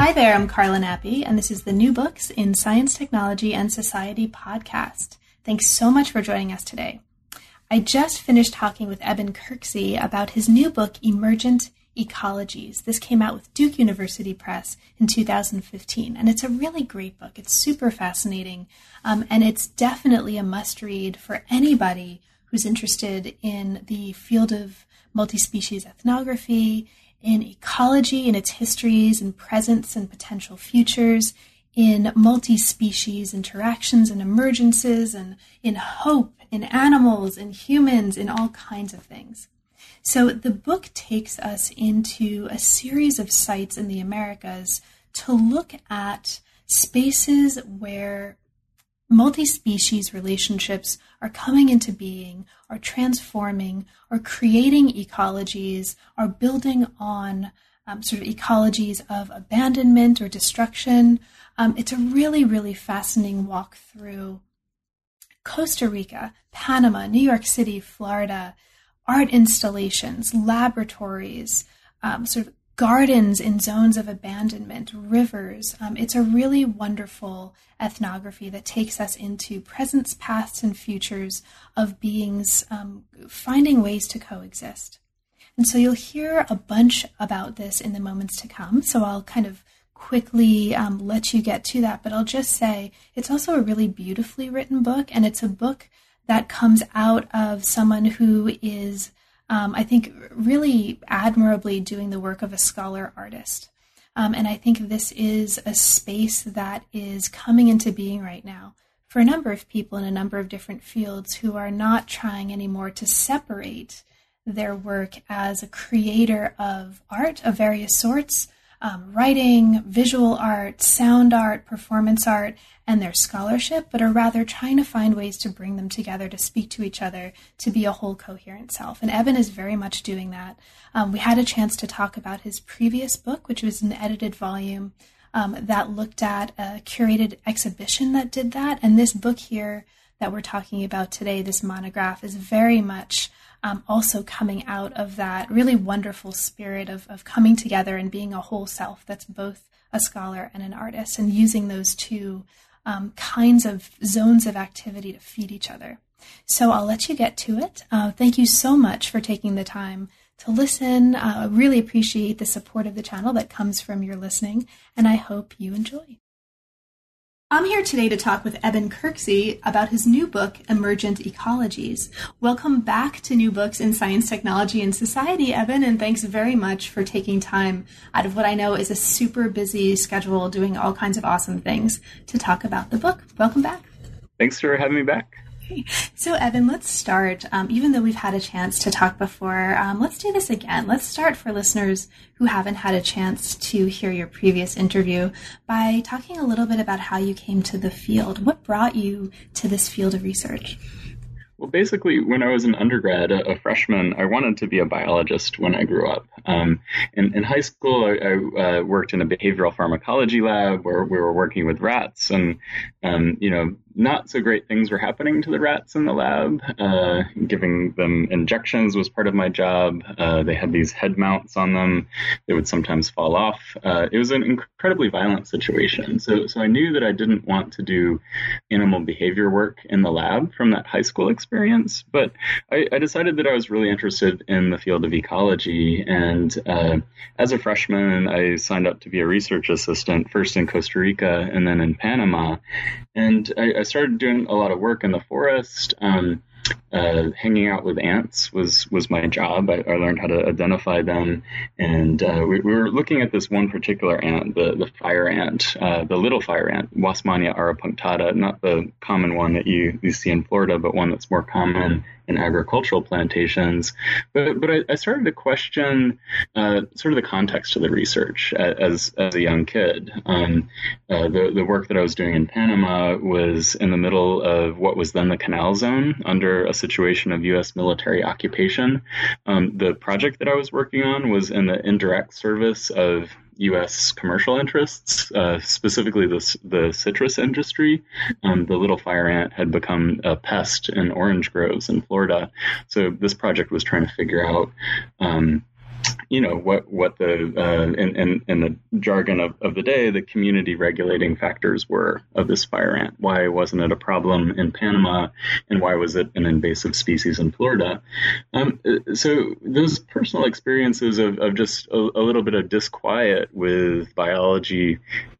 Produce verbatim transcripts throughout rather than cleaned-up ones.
Hi there, I'm Carla Nappi, and this is the New Books in Science, Technology, and Society podcast. Thanks so much for joining us today. I just finished talking with Eben Kirksey about his new book, Emergent Ecologies. This came out with Duke University Press in two thousand fifteen, and it's a really great book. It's super fascinating, um, and it's definitely a must-read for anybody who's interested in the field of multi-species ethnography, in ecology and its histories and presents and potential futures, in multi-species interactions and emergences, and in hope, in animals, in humans, in all kinds of things. So the book takes us into a series of sites in the Americas to look at spaces where multi-species relationships are coming into being, are transforming, are creating ecologies, are building on um, sort of ecologies of abandonment or destruction. Um, it's a really, really fascinating walk through Costa Rica, Panama, New York City, Florida, art installations, laboratories, um, sort of gardens in zones of abandonment, rivers. Um, it's a really wonderful ethnography that takes us into presents, pasts, and futures of beings um, finding ways to coexist. And so you'll hear a bunch about this in the moments to come. So I'll kind of quickly um, let you get to that, but I'll just say it's also a really beautifully written book, and it's a book that comes out of someone who is Um, I think really admirably doing the work of a scholar artist. Um, and I think this is a space that is coming into being right now for a number of people in a number of different fields who are not trying anymore to separate their work as a creator of art of various sorts, um, writing, visual art, sound art, performance art, and their scholarship, but are rather trying to find ways to bring them together, to speak to each other, to be a whole coherent self. And Eben is very much doing that. Um, we had a chance to talk about his previous book, which was an edited volume um, that looked at a curated exhibition that did that. And this book here that we're talking about today, this monograph, is very much um, also coming out of that really wonderful spirit of, of coming together and being a whole self that's both a scholar and an artist, and using those two Um, kinds of zones of activity to feed each other. So I'll let you get to it. Uh, thank you so much for taking the time to listen. Uh, I really appreciate the support of the channel that comes from your listening, and I hope you enjoy. I'm here today to talk with Eben Kirksey about his new book, Emergent Ecologies. Welcome back to New Books in Science, Technology, and Society, Eben, and thanks very much for taking time out of what I know is a super busy schedule doing all kinds of awesome things to talk about the book. Welcome back. Thanks for having me back. So, Eben, let's start. Um, even though we've had a chance to talk before, um, let's do this again. Let's start for listeners who haven't had a chance to hear your previous interview by talking a little bit about how you came to the field. What brought you to this field of research? Well, basically, when I was an undergrad, a, a freshman, I wanted to be a biologist when I grew up. Um, in, in high school, I, I uh, worked in a behavioral pharmacology lab where we were working with rats, and um, you know, not so great things were happening to the rats in the lab. Uh, giving them injections was part of my job. Uh, they had these head mounts on them. They would sometimes fall off. Uh, it was an incredibly violent situation. So, so I knew that I didn't want to do animal behavior work in the lab from that high school experience. But I, I decided that I was really interested in the field of ecology. And uh, as a freshman, I signed up to be a research assistant, first in Costa Rica and then in Panama. And I, I started doing a lot of work in the forest. Um, uh, hanging out with ants was was my job. I, I learned how to identify them, and uh, we, we were looking at this one particular ant, the the fire ant, uh, the little fire ant, Wasmannia auropunctata, not the common one that you, you see in Florida, but one that's more common in agricultural plantations. But but I, I started to question uh, sort of the context of the research as as a young kid. Um, uh, the the work that I was doing in Panama was in the middle of what was then the Canal Zone under a situation of U S military occupation. Um, the project that I was working on was in the indirect service of U S commercial interests, uh, specifically the, the citrus industry. Um, the little fire ant had become a pest in orange groves in Florida. So this project was trying to figure out um, you know, what what the uh, in, in in the jargon of, of the day, the community regulating factors were of this fire ant. Why wasn't it a problem in Panama, and why was it an invasive species in Florida? Um, so those personal experiences of, of just a, a little bit of disquiet with biology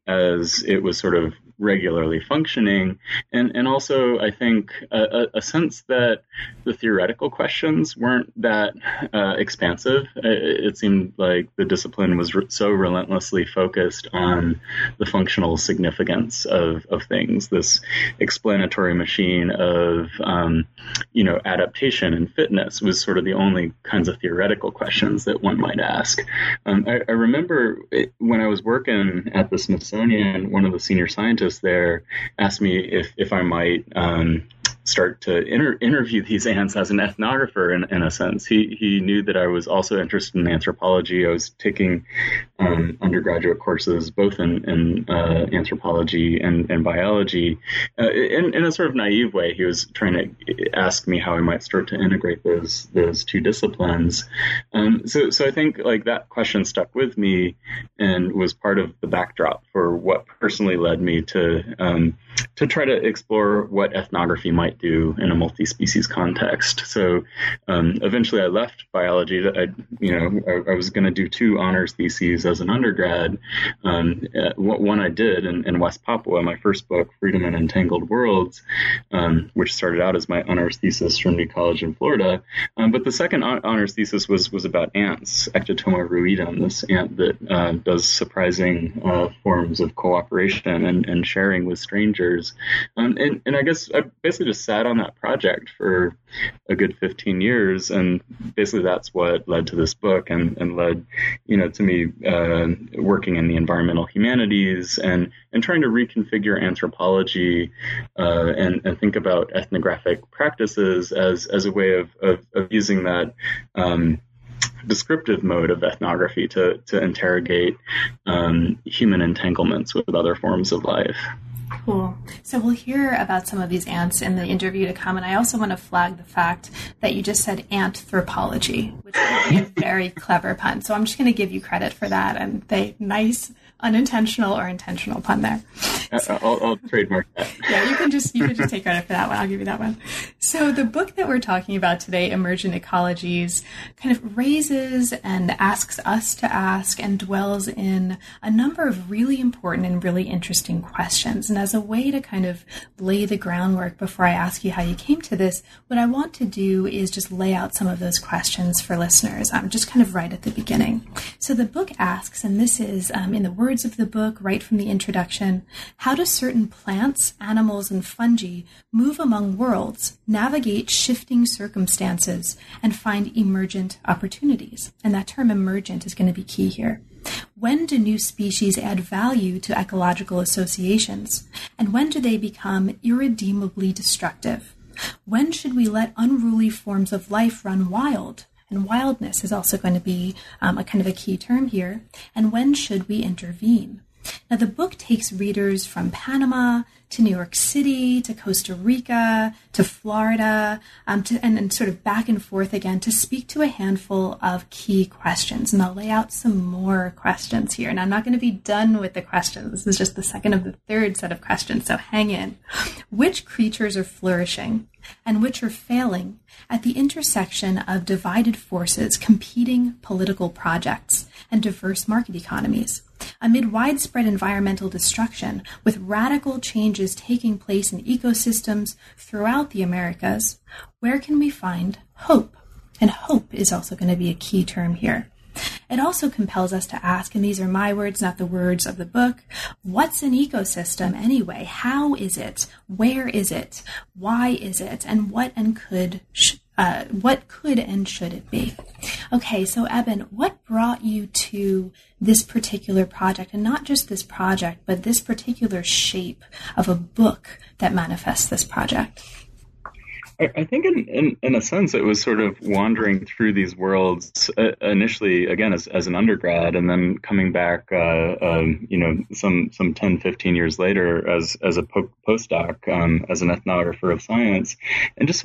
as it was sort of regularly functioning, and and also I think a, a sense that the theoretical questions weren't that uh, expansive. It, it seemed like the discipline was re- so relentlessly focused on the functional significance of, of things, this explanatory machine of um, you know adaptation and fitness was sort of the only kinds of theoretical questions that one might ask. Um, I, I remember it, when I was working at the Smithsonian, one of the senior scientists there asked me if, if I might um, start to inter- interview these ants as an ethnographer in, in a sense. He he knew that I was also interested in anthropology. I was taking um, undergraduate courses both in, in uh, anthropology and, and biology. Uh, in, in a sort of naive way, he was trying to ask me how I might start to integrate those those two disciplines. Um, so so I think like that question stuck with me and was part of the backdrop for what personally led me to um, to try to explore what ethnography might do in a multi-species context. So um, eventually I left biology. I, you know, I, I was going to do two honors theses as an undergrad. Um, one I did in, in West Papua, my first book, Freedom in Entangled Worlds, um, which started out as my honors thesis from New College in Florida. Um, but the second honors thesis was was about ants, Ectotoma ruidum, this ant that uh, does surprising uh, forms of cooperation and, and sharing with strangers. Um, and, and I guess I basically just sat on that project for a good fifteen years. And basically that's what led to this book and, and led, you know, to me uh, working in the environmental humanities and, and trying to reconfigure anthropology uh, and, and think about ethnographic practices as, as a way of, of, of using that um, descriptive mode of ethnography to, to interrogate um, human entanglements with other forms of life. Cool. So we'll hear about some of these ants in the interview to come. And I also want to flag the fact that you just said anthropology, which would be a very clever pun. So I'm just going to give you credit for that. And they nice, unintentional or intentional pun there. So, I'll, I'll trademark that. Yeah, you can just you can just take credit for that one. I'll give you that one. So the book that we're talking about today, Emergent Ecologies, kind of raises and asks us to ask and dwells in a number of really important and really interesting questions. And as a way to kind of lay the groundwork before I ask you how you came to this, what I want to do is just lay out some of those questions for listeners, um, just kind of right at the beginning. So the book asks, and this is um, in the words of the book, right from the introduction, how do certain plants, animals, and fungi move among worlds, navigate shifting circumstances, and find emergent opportunities? And that term emergent is going to be key here. When do new species add value to ecological associations? And when do they become irredeemably destructive? When should we let unruly forms of life run wild? And wildness is also going to be um, a kind of a key term here. And when should we intervene? Now, the book takes readers from Panama to New York City to Costa Rica to Florida um, to, and then sort of back and forth again to speak to a handful of key questions. And I'll lay out some more questions here. And I'm not going to be done with the questions. This is just the second of the third set of questions, so hang in. Which creatures are flourishing and which are failing at the intersection of divided forces, competing political projects, and diverse market economies? Amid widespread environmental destruction, with radical changes taking place in ecosystems throughout the Americas, where can we find hope? And hope is also going to be a key term here. It also compels us to ask, and these are my words, not the words of the book, what's an ecosystem anyway? How is it? Where is it? Why is it? And what and could sh- uh, what could and should it be? Okay, so Eben, what brought you to this particular project, and not just this project, but this particular shape of a book that manifests this project? I, I think in, in, in a sense, it was sort of wandering through these worlds uh, initially, again, as, as an undergrad, and then coming back, uh, um, you know, some some ten, fifteen years later as, as a po- postdoc, um, as an ethnographer of science, and just sort of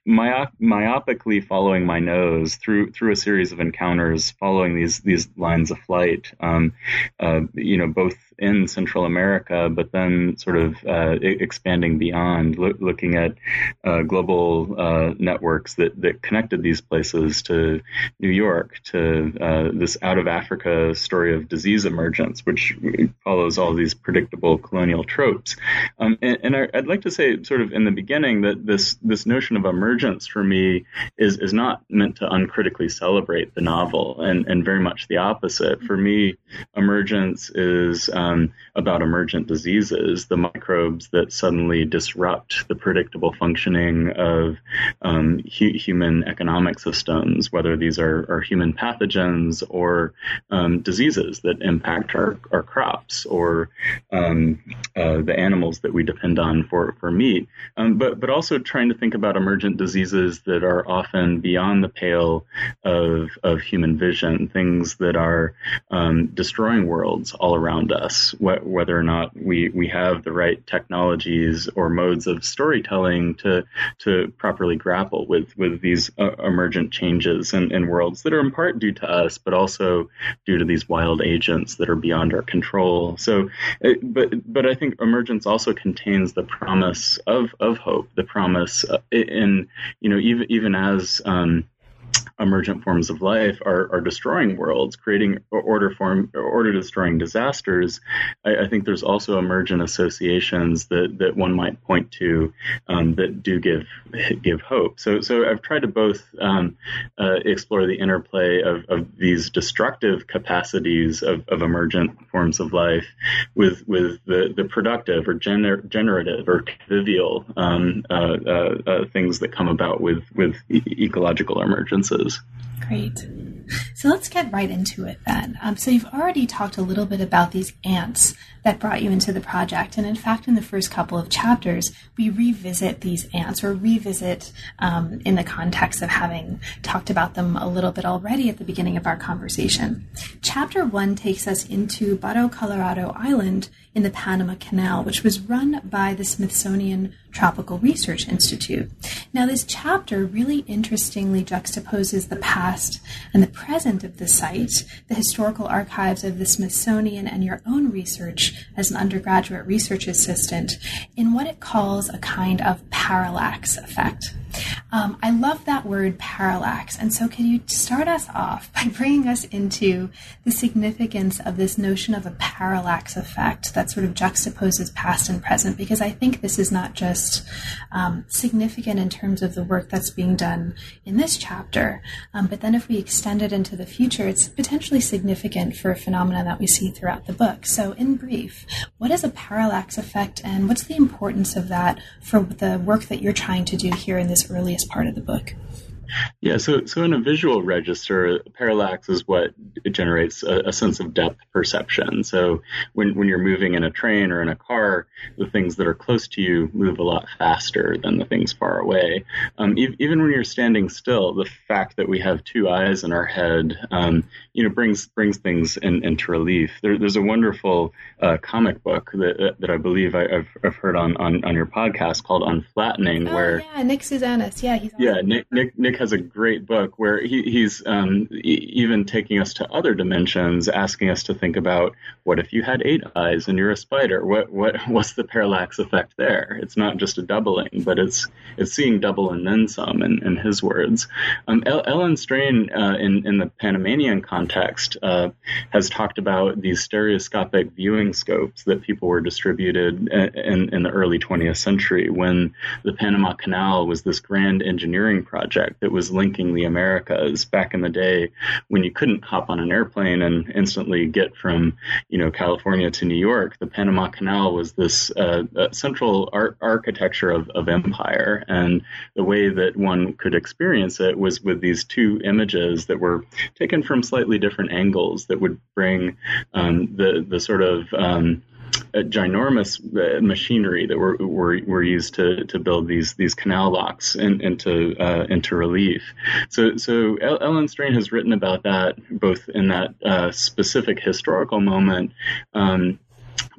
myop- myopically following my nose through through a series of encounters, following these these lines of flight. Um, uh, you know, both in Central America, but then sort of uh, expanding beyond, lo- looking at uh, global uh, networks that, that connected these places to New York, to uh, this out of Africa story of disease emergence, which follows all these predictable colonial tropes. Um, and and I, I'd like to say, sort of in the beginning, that this this notion of emergence for me is is not meant to uncritically celebrate the novel, and, and very much the opposite. For me, emergence is um, Um, about emergent diseases, the microbes that suddenly disrupt the predictable functioning of um, hu- human economic systems, whether these are, are human pathogens or um, diseases that impact our, our crops or um, uh, the animals that we depend on for, for meat. Um, but, but also trying to think about emergent diseases that are often beyond the pale of, of human vision, things that are um, destroying worlds all around us. Whether or not we, we have the right technologies or modes of storytelling to to properly grapple with with these uh, emergent changes in, in worlds that are in part due to us, but also due to these wild agents that are beyond our control. So, it, but but I think emergence also contains the promise of of hope, the promise in, you know, even even as um, emergent forms of life are, are destroying worlds, creating order form order destroying disasters. I, I think there's also emergent associations that, that one might point to um, that do give give hope. So so I've tried to both um, uh, explore the interplay of, of these destructive capacities of, of emergent forms of life with with the, the productive or gener- generative or convivial um, uh, uh, uh, things that come about with with e- ecological emergences. Great. So let's get right into it then. Um, so you've already talked a little bit about these ants that brought you into the project. And in fact, in the first couple of chapters, we revisit these ants or revisit um, in the context of having talked about them a little bit already at the beginning of our conversation. Chapter one takes us into Barro Colorado Island in the Panama Canal, which was run by the Smithsonian Tropical Research Institute. Now, this chapter really interestingly juxtaposes the past and the present of the site, the historical archives of the Smithsonian, and your own research as an undergraduate research assistant in what it calls a kind of parallax effect. Um, I love that word parallax, and so can you start us off by bringing us into the significance of this notion of a parallax effect that sort of juxtaposes past and present, because I think this is not just um, significant in terms of the work that's being done in this chapter, um, but then if we extend it into the future, it's potentially significant for a phenomenon that we see throughout the book. So in brief, what is a parallax effect, and what's the importance of that for the work that you're trying to do here in this earliest part of the book? Yeah, so so in a visual register, parallax is what generates a, a sense of depth perception. So when, when you're moving in a train or in a car, the things that are close to you move a lot faster than the things far away. Um, e- even when you're standing still, the fact that we have two eyes in our head, um, you know, brings brings things in, into relief. There, there's a wonderful uh, comic book that that I believe I, I've I've heard on, on, on your podcast called Unflattening, oh, where yeah, Nick Susanis, yeah, he's awesome. yeah, Nick Nick Nick has a great book where he, he's um, e- even taking us to other dimensions, asking us to think about what if you had eight eyes and you're a spider? What what what's the parallax effect there? It's not just a doubling, but it's it's seeing double and then some. In, in his words, um, Ellen Strain uh, in in the Panamanian context uh, has talked about these stereoscopic viewing scopes that people were distributed in, in the early twentieth century when the Panama Canal was this grand engineering project that was linking the Americas back in the day when you couldn't hop on an airplane and instantly get from, you know, California to New York. The Panama Canal was this uh, uh, central art architecture of, of empire. And the way that one could experience it was with these two images that were taken from slightly different angles that would bring um, the, the sort of um, a ginormous uh, machinery that were, were were used to to build these these canal locks in, into uh, into relief. So so Ellen Strain has written about that both in that uh, specific historical moment, um, but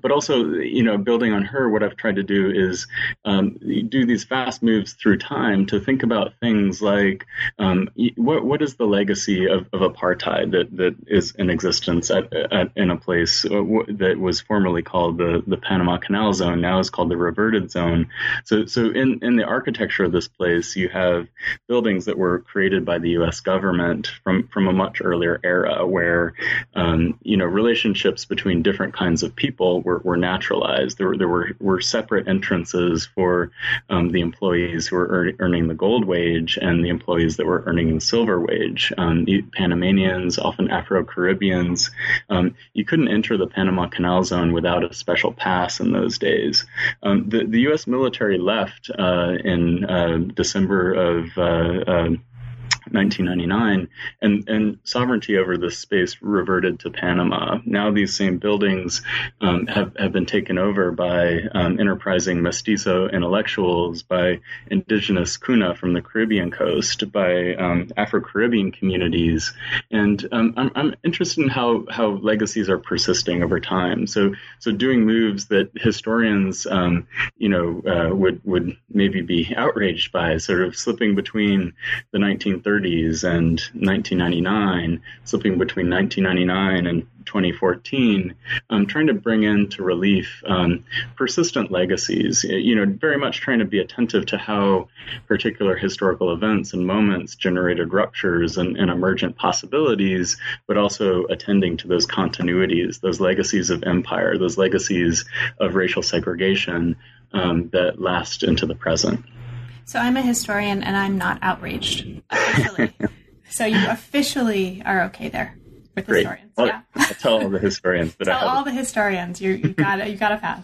but also, you know, building on her, what I've tried to do is um, do these fast moves through time to think about things like um, what what is the legacy of, of apartheid that, that is in existence at, at in a place that was formerly called the, the Panama Canal Zone, now is called the Reverted Zone. So so in, in the architecture of this place, you have buildings that were created by the U S government from, from a much earlier era where, um, you know, relationships between different kinds of people were, were naturalized. There were, there were, were separate entrances for um, the employees who were earn, earning the gold wage and the employees that were earning the silver wage. Um, the Panamanians, often Afro-Caribbeans, um, you couldn't enter the Panama Canal Zone without a special pass in those days. Um, the, the U S military left uh, in uh, December of uh, uh, nineteen ninety-nine, and, and sovereignty over this space reverted to Panama. Now these same buildings um, have, have been taken over by um, enterprising mestizo intellectuals, by indigenous Kuna from the Caribbean coast, by um, Afro-Caribbean communities. And um, I'm, I'm interested in how, how legacies are persisting over time. So so doing moves that historians, um, you know, uh, would, would maybe be outraged by, sort of slipping between the nineteen thirties and nineteen ninety-nine, slipping between nineteen ninety-nine and twenty fourteen, um, trying to bring into relief um, persistent legacies, you know, very much trying to be attentive to how particular historical events and moments generated ruptures and, and emergent possibilities, but also attending to those continuities, those legacies of empire, those legacies of racial segregation um, that last into the present. So I'm a historian and I'm not outraged officially. So you officially are okay there with Great. historians. I'll, yeah. I'll tell all the historians that tell I have. all the historians you you got you got to pass.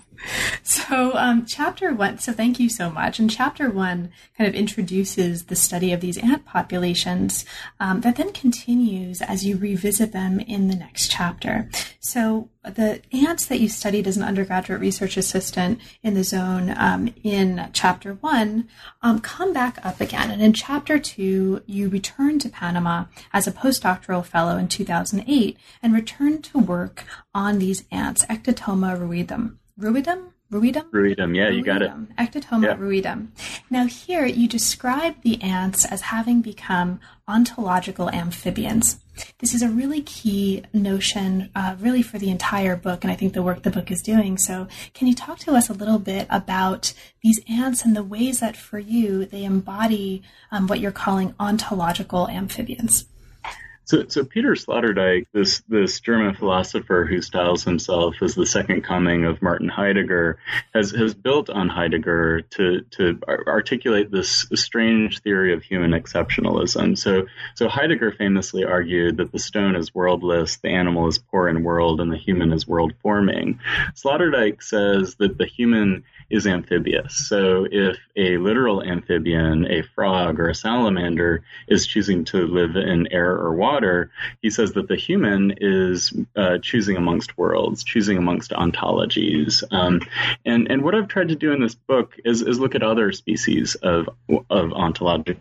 So um, chapter one. So thank you so much. And chapter one kind of introduces the study of these ant populations um, that then continues as you revisit them in the next chapter. So the ants that you studied as an undergraduate research assistant in the zone um, in chapter one um, come back up again. And in chapter two, you return to Panama as a postdoctoral fellow in two thousand eight and return to work on these ants, Ectotoma ruidum. Ruidum? Ruidum? Ruidum, yeah, you got it. Ectotoma yeah. ruidum. Now here you describe the ants as having become ontological amphibians. This is a really key notion, uh, really for the entire book, and I think the work the book is doing. So can you talk to us a little bit about these ants and the ways that for you they embody um, what you're calling ontological amphibians? So, so Peter Sloterdijk, this this German philosopher who styles himself as the second coming of Martin Heidegger, has has built on Heidegger to to articulate this strange theory of human exceptionalism. So, so Heidegger famously argued that the stone is worldless, the animal is poor in world, and the human is world forming. Sloterdijk says that the human is amphibious. So if a literal amphibian, a frog or a salamander, is choosing to live in air or water, he says that the human is uh, choosing amongst worlds, choosing amongst ontologies. Um, and, and what I've tried to do in this book is, is look at other species of, of ontological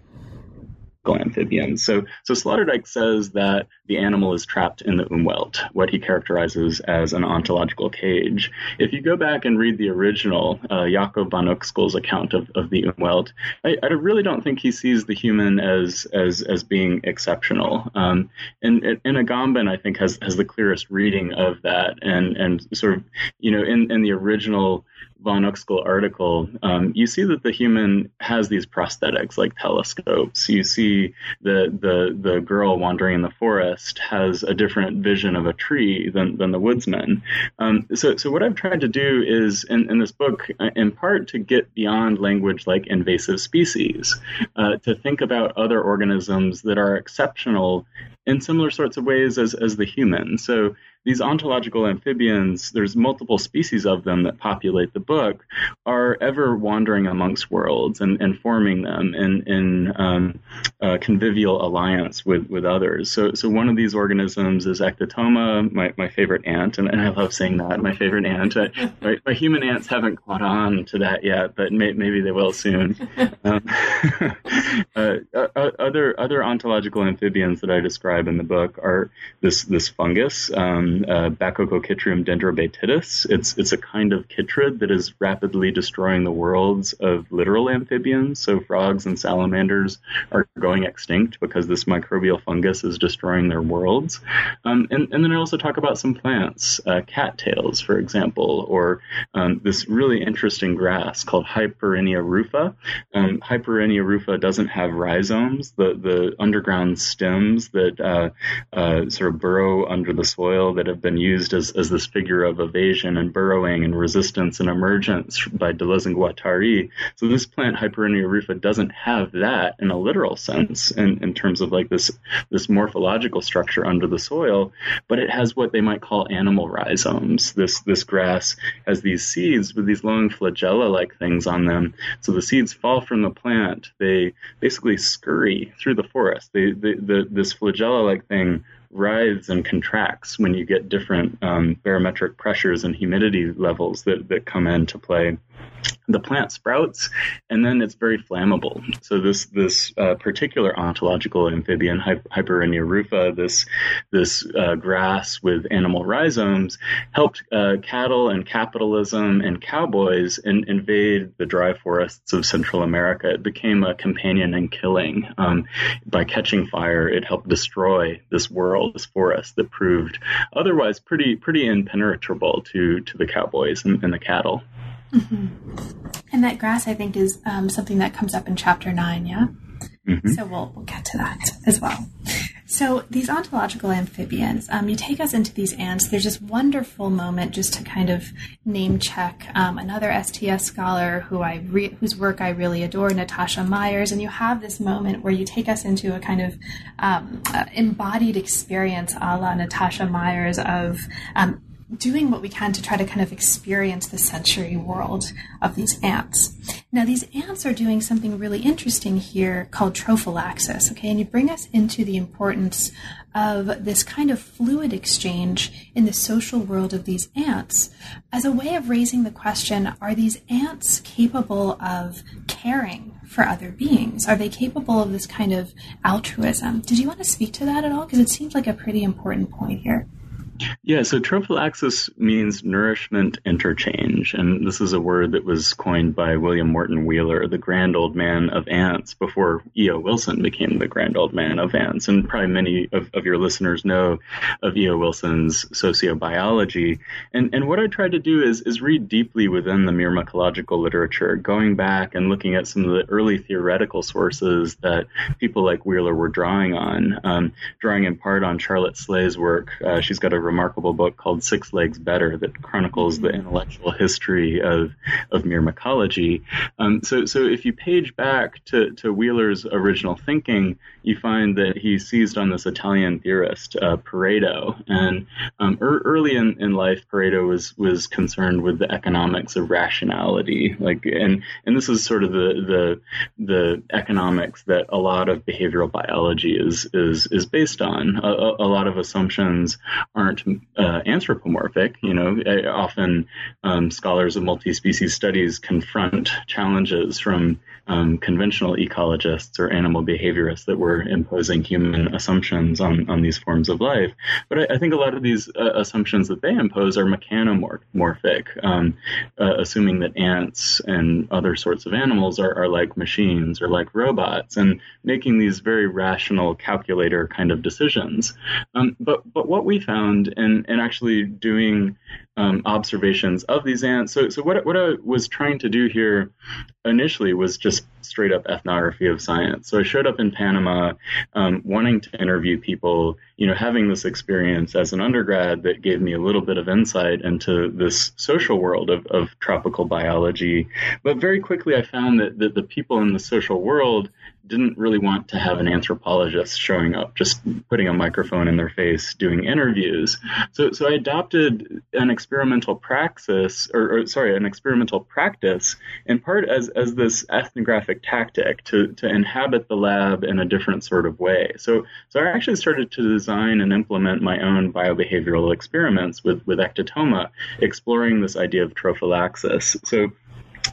amphibians. So, so Sloterdijk says that the animal is trapped in the Umwelt, what he characterizes as an ontological cage. If you go back and read the original uh, Jacob van Uxkel's account of, of the Umwelt, I, I really don't think he sees the human as as as being exceptional. Um, and, and Agamben, I think, has has the clearest reading of that, and and sort of, you know, in in the original von Uxkel article, um, you see that the human has these prosthetics like telescopes. You see the the the girl wandering in the forest has a different vision of a tree than, than the woodsman. Um, so so what I've tried to do is, in, in this book, in part to get beyond language like invasive species, uh, to think about other organisms that are exceptional in similar sorts of ways as, as the human. So these ontological amphibians, there's multiple species of them that populate the book, are ever wandering amongst worlds and, and forming them in, in um, uh, convivial alliance with, with others. So so one of these organisms is Ectotoma, my, my favorite ant, and, and I love saying that, my favorite ant. I, my, my human ants haven't caught on to that yet, but may, maybe they will soon. Um, uh, other other ontological amphibians that I describe in the book are this, this fungus, um, um, uh, Bacocochytrium dendrobatitis. It's it's a kind of chytrid that is rapidly destroying the worlds of littoral amphibians. So frogs and salamanders are going extinct because this microbial fungus is destroying their worlds. Um, and, and then I also talk about some plants, uh, cattails, for example, or um, this really interesting grass called Hyperinia rufa. Um, Hyperinia rufa doesn't have rhizomes. The, the underground stems that uh, uh, sort of burrow under the soil that have been used as, as this figure of evasion and burrowing and resistance and emergence by Deleuze and Guattari. So this plant, Hyperinia rufa, doesn't have that in a literal sense in, in terms of like this, this morphological structure under the soil, but it has what they might call animal rhizomes. This, this grass has these seeds with these long flagella-like things on them. So the seeds fall from the plant. They basically scurry through the forest. They, they, the, this flagella-like thing writhes and contracts when you get different um, barometric pressures and humidity levels that, that come into play. The plant sprouts, and then it's very flammable. So this this uh, particular ontological amphibian, Hy- Hyperinia rufa, this this uh, grass with animal rhizomes, helped uh, cattle and capitalism and cowboys in, invade the dry forests of Central America. It became a companion in killing. Um, by catching fire, it helped destroy this world, this forest that proved otherwise pretty pretty impenetrable to to the cowboys and, and the cattle. Mm-hmm. And that grass, I think, is um, something that comes up in chapter nine, yeah? Mm-hmm. So we'll, we'll get to that as well. So these ontological amphibians, um, you take us into these ants. There's this wonderful moment just to kind of name check um, another S T S scholar who I re- whose work I really adore, Natasha Myers. And you have this moment where you take us into a kind of um, uh, embodied experience a la Natasha Myers of um, doing what we can to try to kind of experience the sensory world of these ants. Now, these ants are doing something really interesting here called trophallaxis, okay? And you bring us into the importance of this kind of fluid exchange in the social world of these ants as a way of raising the question, are these ants capable of caring for other beings? Are they capable of this kind of altruism? Did you want to speak to that at all? Because it seems like a pretty important point here. Yeah, so trophallaxis means nourishment interchange, and this is a word that was coined by William Morton Wheeler, the grand old man of ants, before E O. Wilson became the grand old man of ants. And probably many of, of your listeners know of E O. Wilson's sociobiology. And, and what I tried to do is, is read deeply within the myrmecological literature, going back and looking at some of the early theoretical sources that people like Wheeler were drawing on, um, drawing in part on Charlotte Slay's work. Uh, she's got a remarkable book called Six Legs Better that chronicles the intellectual history of, of myrmecology. Um, so, so if you page back to, to Wheeler's original thinking, you find that he seized on this Italian theorist, uh, Pareto. And um, er, early in, in life, Pareto was was concerned with the economics of rationality. Like, and and this is sort of the the the economics that a lot of behavioral biology is is is based on. A, a lot of assumptions aren't uh, anthropomorphic. You know, often um, scholars of multi-species studies confront challenges from um, conventional ecologists or animal behaviorists that were imposing human assumptions on, on these forms of life. But I, I think a lot of these uh, assumptions that they impose are mechanomorphic, um, uh, assuming that ants and other sorts of animals are, are like machines or like robots, and making these very rational calculator kind of decisions. Um, but but what we found, and and actually doing um, observations of these ants. So so what what I was trying to do here initially was just straight up ethnography of science. So I showed up in Panama, um, wanting to interview people, you know, having this experience as an undergrad that gave me a little bit of insight into this social world of, of tropical biology. But very quickly I found that, that the people in the social world didn't really want to have an anthropologist showing up, just putting a microphone in their face, doing interviews. So, so I adopted an experimental praxis, or, or sorry, an experimental practice, in part as as this ethnographic tactic to to inhabit the lab in a different sort of way. So, so I actually started to design and implement my own biobehavioral experiments with with Ectotoma, exploring this idea of trophallaxis. So.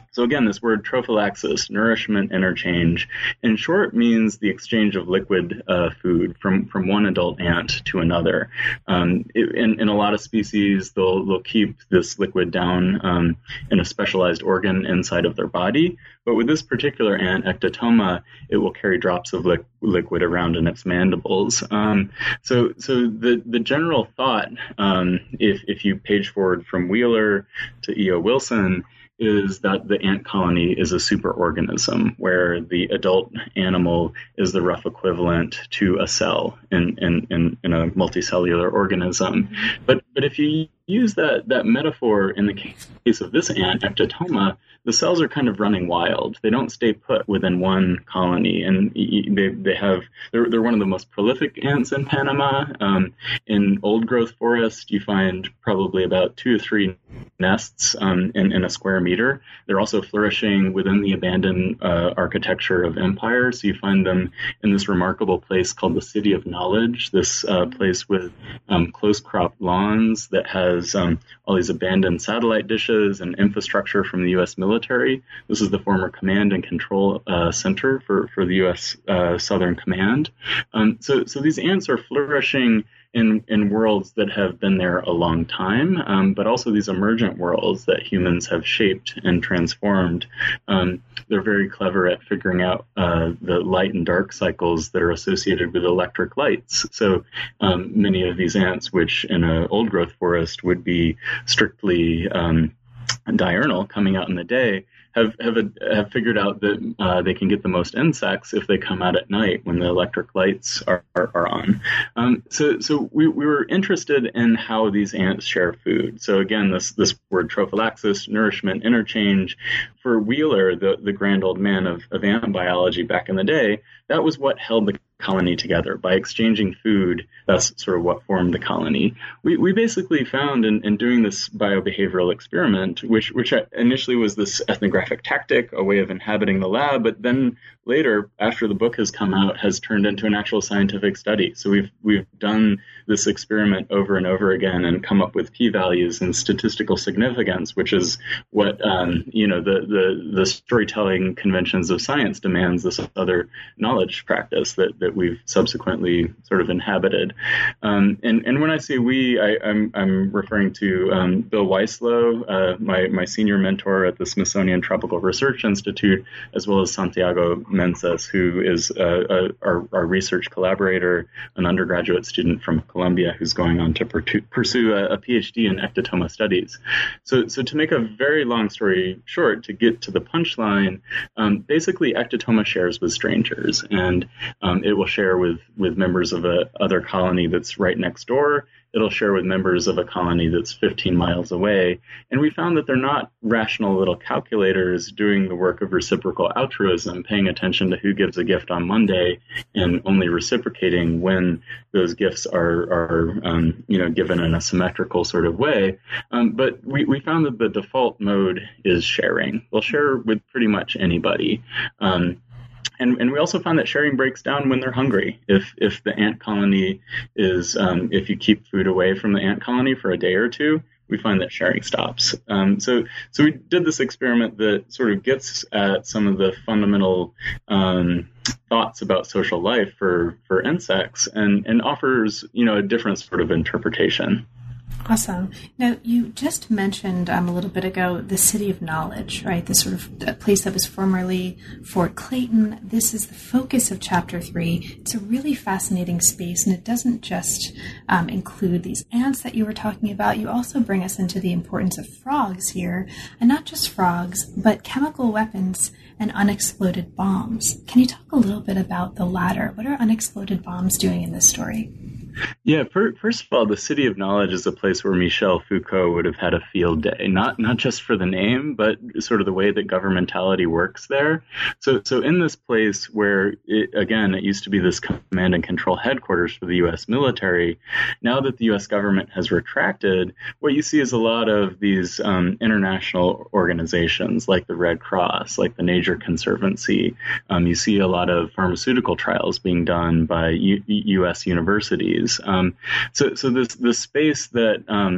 So again, this word trophallaxis, nourishment interchange, in short means the exchange of liquid uh, food from, from one adult ant to another. Um, it, in, in a lot of species, they'll, they'll keep this liquid down um, in a specialized organ inside of their body. But with this particular ant, Ectotoma, it will carry drops of li- liquid around in its mandibles. Um, so so the, the general thought, um, if, if you page forward from Wheeler to E O. Wilson, is that the ant colony is a superorganism where the adult animal is the rough equivalent to a cell in, in, in, in a multicellular organism. But but if you use that, that metaphor in the case of this ant, Ectotoma, the cells are kind of running wild. They don't stay put within one colony, and they they have they're they're one of the most prolific ants in Panama. Um, in old growth forest, you find probably about two to three nests um, in, in a square meter. They're also flourishing within the abandoned uh, architecture of empire. So you find them in this remarkable place called the City of Knowledge, this uh, place with um, close cropped lawns that has um, all these abandoned satellite dishes and infrastructure from the U S military. This is the former command and control uh, center for, for the U S uh, Southern Command. Um, so, so these ants are flourishing in, in worlds that have been there a long time, um, but also these emergent worlds that humans have shaped and transformed. Um, they're very clever at figuring out uh, the light and dark cycles that are associated with electric lights. So um, many of these ants, which in an old growth forest would be strictly um, diurnal, coming out in the day, have have, a, have figured out that uh, they can get the most insects if they come out at night when the electric lights are, are, are on. Um, so so we, we were interested in how these ants share food. So again, this this word trophallaxis, nourishment interchange, for Wheeler, the, the grand old man of, of ant biology back in the day, that was what held the colony together. By exchanging food, that's sort of what formed the colony. We we basically found in, in doing this biobehavioral experiment, which which initially was this ethnographic tactic, a way of inhabiting the lab, but then later, after the book has come out, has turned into an actual scientific study. So we've we've done this experiment over and over again and come up with p-values and statistical significance, which is what um, you know the, the the storytelling conventions of science demands, this other knowledge practice that that we've subsequently sort of inhabited. Um, and and when I say we, I, I'm I'm referring to um, Bill Weislow, uh, my my senior mentor at the Smithsonian Tropical Research Institute, as well as Santiago Meneses, who is uh, uh, our, our research collaborator, an undergraduate student from Columbia who's going on to per- pursue a, a PhD in Ectotoma studies. So, so to make a very long story short, to get to the punchline, um, basically Ectotoma shares with strangers, and um, it will share with, with members of a other colony that's right next door. It'll share with members of a colony that's fifteen miles away. And we found that they're not rational little calculators doing the work of reciprocal altruism, paying attention to who gives a gift on Monday and only reciprocating when those gifts are, are um, you know, given in a symmetrical sort of way. Um, but we, we found that the default mode is sharing. They'll share with pretty much anybody. Um, And, and we also found that sharing breaks down when they're hungry. If if the ant colony is, um, if you keep food away from the ant colony for a day or two, we find that sharing stops. Um, so so we did this experiment that sort of gets at some of the fundamental um, thoughts about social life for, for insects and, and offers, you know, a different sort of interpretation. Awesome. Now, you just mentioned um, a little bit ago the City of Knowledge, right? The sort of a place that was formerly Fort Clayton. This is the focus of chapter three. It's a really fascinating space, and it doesn't just um, include these ants that you were talking about. You also bring us into the importance of frogs here, and not just frogs, but chemical weapons and unexploded bombs. Can you talk a little bit about the latter? What are unexploded bombs doing in this story? Yeah, for, first of all, the City of Knowledge is a place where Michel Foucault would have had a field day, not not just for the name, but sort of the way that governmentality works there. So so in this place where, it, again, it used to be this command and control headquarters for the U S military, now that the U S government has retracted, what you see is a lot of these um, international organizations like the Red Cross, like the Nature Conservancy. Um, you see a lot of pharmaceutical trials being done by U- U.S. universities. Um, so, so this this space that um,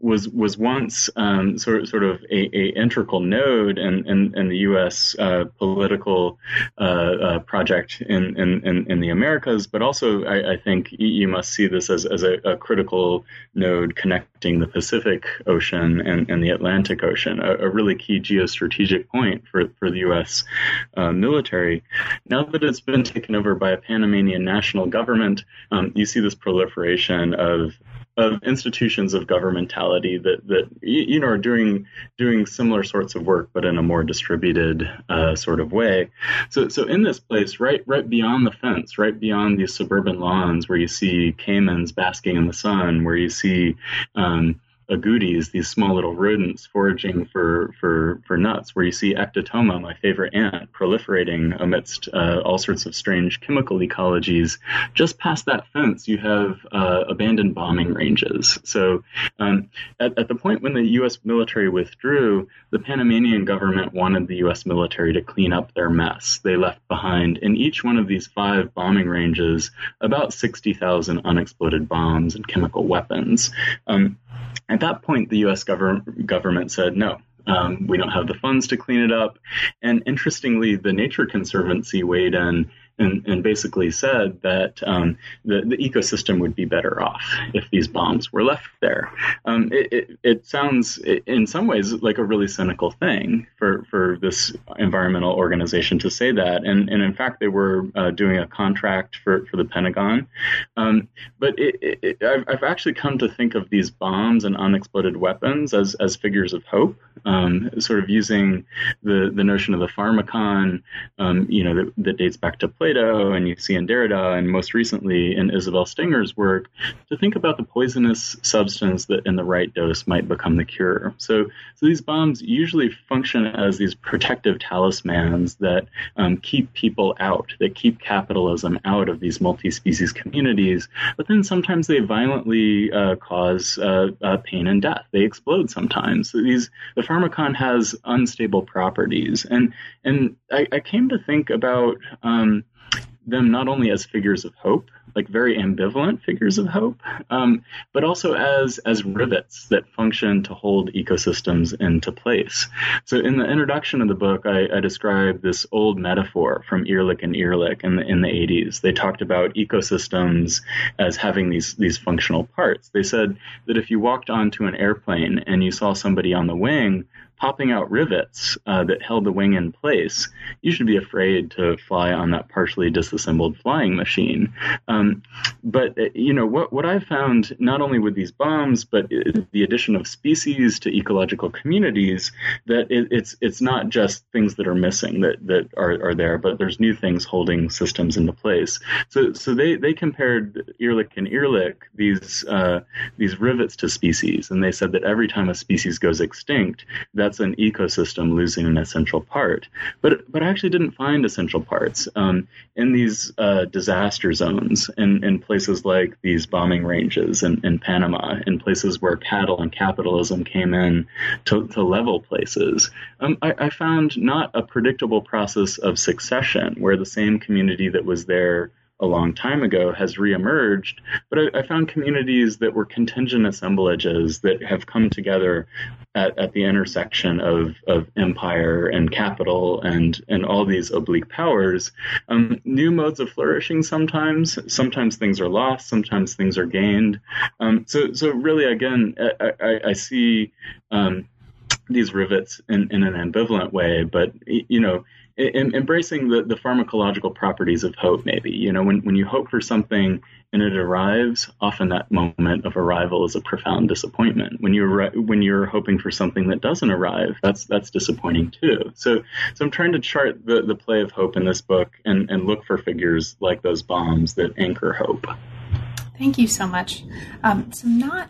was was once um, sort sort of a, a integral node in in, in the U S uh, political uh, uh, project in, in in the Americas, but also I, I think you must see this as as a, a critical node connecting the Pacific Ocean and, and the Atlantic Ocean, a, a really key geostrategic point for for the U S uh, military. Now that it's been taken over by a Panamanian national government, um, you see this proliferation of of institutions of governmentality that, that you know, are doing doing similar sorts of work, but in a more distributed uh, sort of way. So, so in this place, right, right beyond the fence, right beyond these suburban lawns, where you see caimans basking in the sun, where you see um, agoutis, these small little rodents foraging for, for, for nuts, where you see Ectotoma, my favorite ant, proliferating amidst uh, all sorts of strange chemical ecologies. Just past that fence, you have uh, abandoned bombing ranges. So um, at, at the point when the U S military withdrew, the Panamanian government wanted the U S military to clean up their mess. They left behind in each one of these five bombing ranges about sixty thousand unexploded bombs and chemical weapons. Um, At that point, the U S government government said, no, um, we don't have the funds to clean it up. And interestingly, the Nature Conservancy weighed in and, and basically said that um, the, the ecosystem would be better off if these bombs were left there. Um, it, it, it sounds, in some ways, like a really cynical thing for, for this environmental organization to say that. And, and in fact, they were uh, doing a contract for, for the Pentagon. Um, but it, it, it, I've, I've actually come to think of these bombs and unexploded weapons as, as figures of hope, um, sort of using the, the notion of the pharmacon, um, you know, that, that dates back to Plato, and you see in Derrida, and most recently in Isabel Stinger's work, to think about the poisonous substance that in the right dose might become the cure. So, so these bombs usually function as these protective talismans that um, keep people out, that keep capitalism out of these multi-species communities, but then sometimes they violently uh, cause uh, uh, pain and death. They explode sometimes. So these, the pharmacon has unstable properties. And, and I, I came to think about um, them not only as figures of hope, like very ambivalent figures of hope, um, but also as as rivets that function to hold ecosystems into place. So in the introduction of the book, I, I described this old metaphor from Ehrlich and Ehrlich in the in the eighties. They talked about ecosystems as having these these functional parts. They said that if you walked onto an airplane and you saw somebody on the wing popping out rivets uh, that held the wing in place, you should be afraid to fly on that partially disassembled flying machine. Um, but, you know, what, what I've found, not only with these bombs, but it, the addition of species to ecological communities, that it, it's it's not just things that are missing that, that are, are there, but there's new things holding systems into place. So so they, they compared Ehrlich and Ehrlich, these, uh, these rivets to species, and they said that every time a species goes extinct, that that's an ecosystem losing an essential part. But but I actually didn't find essential parts um, in these uh, disaster zones, in, in places like these bombing ranges in, in Panama, in places where cattle and capitalism came in to, to level places. Um, I, I found not a predictable process of succession where the same community that was there a long time ago has reemerged, but I, I found communities that were contingent assemblages that have come together at, at the intersection of, of empire and capital and, and all these oblique powers. Um, new modes of flourishing sometimes, sometimes things are lost, sometimes things are gained. Um, so, so really, again, I, I, I see um, these rivets in, in an ambivalent way, but, you know, In, embracing the, the pharmacological properties of hope, maybe. You know, when, when you hope for something and it arrives, often that moment of arrival is a profound disappointment. When you're when you're hoping for something that doesn't arrive, that's that's disappointing too. So so I'm trying to chart the, the play of hope in this book and, and look for figures like those bombs that anchor hope. Thank you so much. Um, so not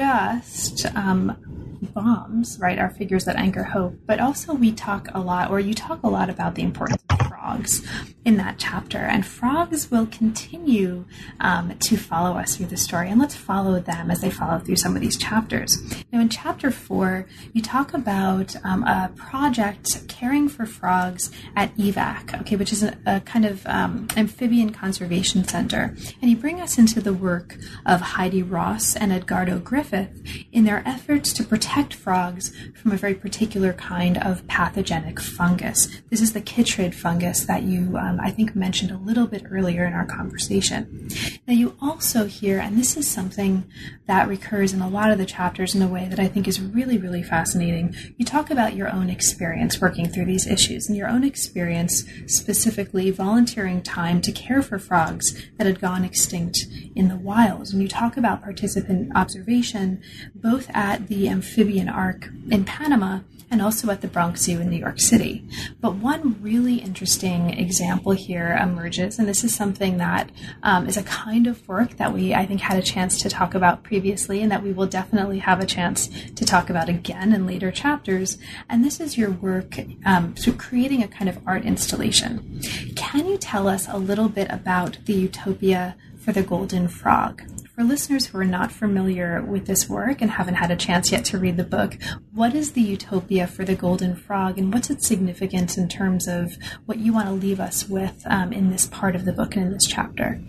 just um, bombs, right, are figures that anchor hope, but also we talk a lot, or you talk a lot about the importance of frogs. frogs in that chapter. And frogs will continue um, to follow us through the story. And let's follow them as they follow through some of these chapters. Now, in chapter four, you talk about um, a project caring for frogs at E V A C, okay, which is a, a kind of um, amphibian conservation center. And you bring us into the work of Heidi Ross and Edgardo Griffith in their efforts to protect frogs from a very particular kind of pathogenic fungus. This is the chytrid fungus that you, um, I think, mentioned a little bit earlier in our conversation. Now, you also hear, and this is something that recurs in a lot of the chapters in a way that I think is really, really fascinating. You talk about your own experience working through these issues, and your own experience specifically volunteering time to care for frogs that had gone extinct in the wild. And you talk about participant observation both at the Amphibian Ark in Panama and also at the Bronx Zoo in New York City. But one really interesting example here emerges, and this is something that um, is a kind of work that we, I think, had a chance to talk about previously and that we will definitely have a chance to talk about again in later chapters. And this is your work um, so creating a kind of art installation. Can you tell us a little bit about the Utopia for the Golden Frog? For listeners who are not familiar with this work and haven't had a chance yet to read the book, what is the Utopia for the Golden Frog, and what's its significance in terms of what you want to leave us with um, in this part of the book and in this chapter?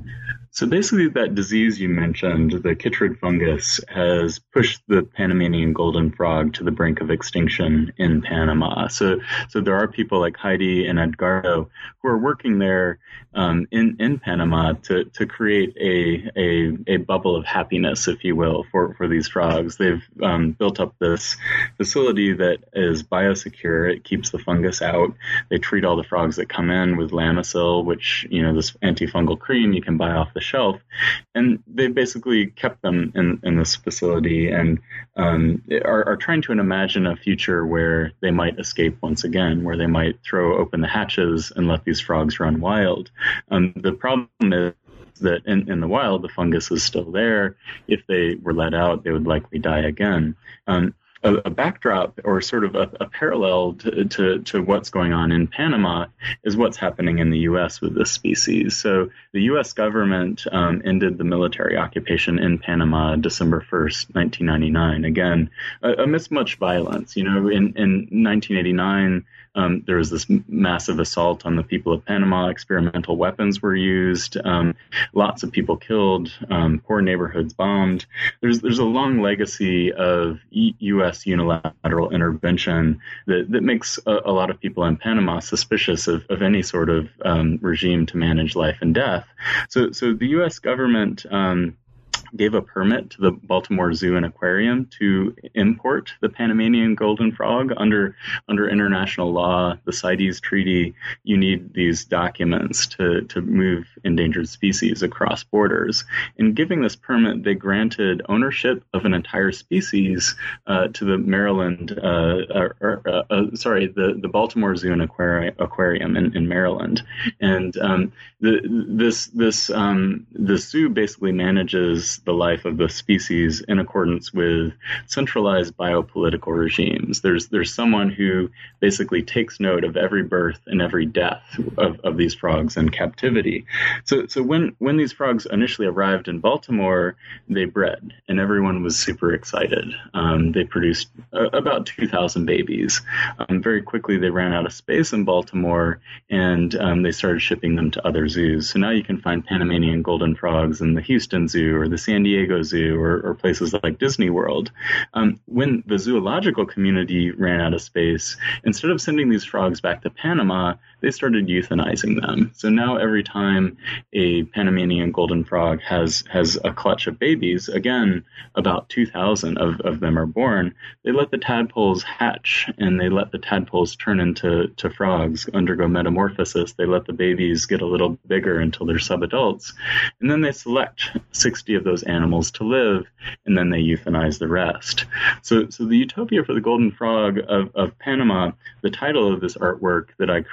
So basically that disease you mentioned, the chytrid fungus, has pushed the Panamanian golden frog to the brink of extinction in Panama. So so there are people like Heidi and Edgardo who are working there um, in, in Panama to, to create a, a a bubble of happiness, if you will, for, for these frogs. They've um, built up this facility that is biosecure. It keeps the fungus out. They treat all the frogs that come in with Lamisil, which, you know, this antifungal cream you can buy off the shelf, and they basically kept them in, in this facility and um, are, are trying to imagine a future where they might escape once again, where they might throw open the hatches and let these frogs run wild. Um, the problem is that in, in the wild, the fungus is still there. If they were let out, they would likely die again. Um, A, a backdrop or sort of a, a parallel to, to, to what's going on in Panama is what's happening in the U S with this species. So the U S government um, ended the military occupation in Panama December first, nineteen ninety-nine. Again, uh, amidst much violence. You know, in, in nineteen eighty-nine, Um, there was this massive assault on the people of Panama. Experimental weapons were used. Um, lots of people killed. Um, poor neighborhoods bombed. There's there's a long legacy of U S unilateral intervention that, that makes a, a lot of people in Panama suspicious of, of any sort of um, regime to manage life and death. So so the U S government Um, gave a permit to the Baltimore Zoo and Aquarium to import the Panamanian golden frog. Under under international law, the CITES Treaty, you need these documents to, to move endangered species across borders. In giving this permit, they granted ownership of an entire species uh, to the Maryland, uh, or, or, uh, sorry, the, the Baltimore Zoo and Aquari- Aquarium in, in Maryland. And um, the, this this um, the zoo basically manages the life of the species in accordance with centralized biopolitical regimes. There's there's someone who basically takes note of every birth and every death of, of these frogs in captivity. So so when, when these frogs initially arrived in Baltimore, they bred, and everyone was super excited. Um, they produced uh, about two thousand babies. Um, very quickly, they ran out of space in Baltimore, and um, they started shipping them to other zoos. So now you can find Panamanian golden frogs in the Houston Zoo or the San Diego Zoo or, or places like Disney World. Um, when the zoological community ran out of space, instead of sending these frogs back to Panama, they started euthanizing them. So now every time a Panamanian golden frog has has a clutch of babies, again, about two thousand of, of them are born, they let the tadpoles hatch, and they let the tadpoles turn into to frogs, undergo metamorphosis. They let the babies get a little bigger until they're subadults, and then they select sixty of those animals to live, and then they euthanize the rest. So, so the Utopia for the Golden Frog of, of Panama, the title of this artwork that I created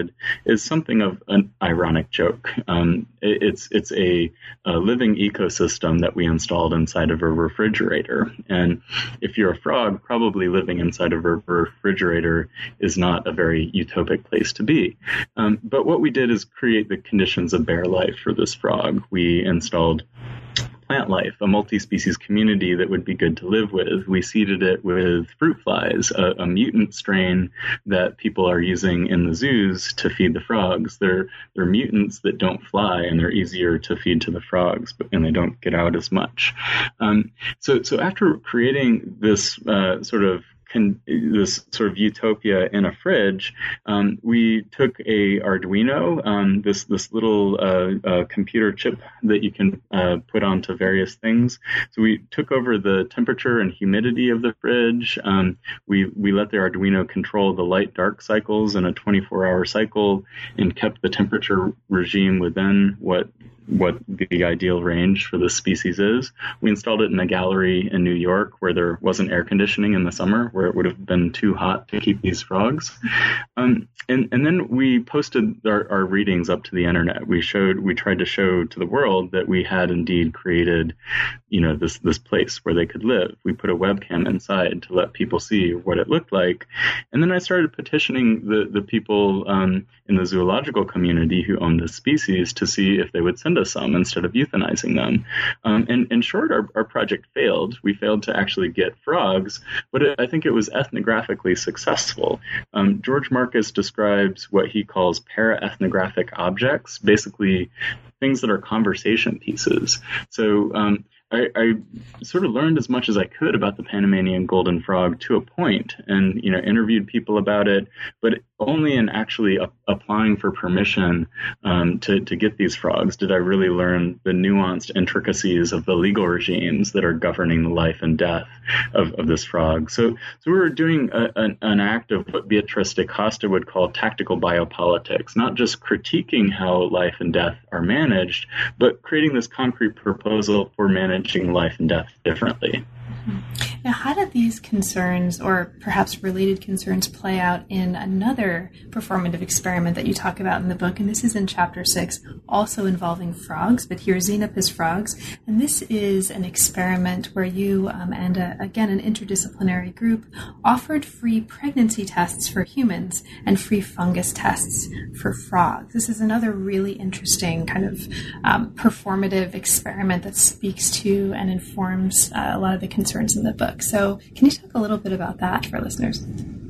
created is something of an ironic joke. Um, it, it's it's a, a living ecosystem that we installed inside of a refrigerator. And if you're a frog, probably living inside of a refrigerator is not a very utopic place to be. Um, but what we did is create the conditions of bare life for this frog. We installed plant life, a multi-species community that would be good to live with. We seeded it with fruit flies, a, a mutant strain that people are using in the zoos to feed the frogs. They're they're mutants that don't fly, and they're easier to feed to the frogs, but and they don't get out as much. Um, so so after creating this uh, sort of Can, this sort of utopia in a fridge, um, we took a Arduino, um, this this little uh, uh, computer chip that you can uh, put onto various things. So we took over the temperature and humidity of the fridge. Um, we we let the Arduino control the light dark cycles in a twenty-four hour cycle, and kept the temperature regime within what what the ideal range for this species is. We installed it in a gallery in New York where there wasn't air conditioning in the summer, where it would have been too hot to keep these frogs. Um, and, and then we posted our, our readings up to the internet. We showed, we tried to show to the world that we had indeed created, you know, this, this place where they could live. We put a webcam inside to let people see what it looked like. And then I started petitioning the, the people um, in the zoological community who owned this species to see if they would send us some instead of euthanizing them. Um, and in short, our, our project failed. We failed to actually get frogs, but it, I think it was ethnographically successful. Um, George Marcus describes what he calls para-ethnographic objects, basically things that are conversation pieces. So um, I, I sort of learned as much as I could about the Panamanian golden frog to a point, and you know, interviewed people about it, but only in actually a, applying for permission um, to, to get these frogs did I really learn the nuanced intricacies of the legal regimes that are governing the life and death of, of this frog. So, so we were doing a, an, an act of what Beatrice da Costa would call tactical biopolitics, not just critiquing how life and death are managed, but creating this concrete proposal for managing life and death differently. Now, how did these concerns, or perhaps related concerns, play out in another performative experiment that you talk about in the book? And this is in chapter six, also involving frogs, but here Xenopus frogs. And this is an experiment where you um, and, a, again, an interdisciplinary group offered free pregnancy tests for humans and free fungus tests for frogs. This is another really interesting kind of um, performative experiment that speaks to and informs uh, a lot of the concerns in the book. So can you talk a little bit about that for listeners?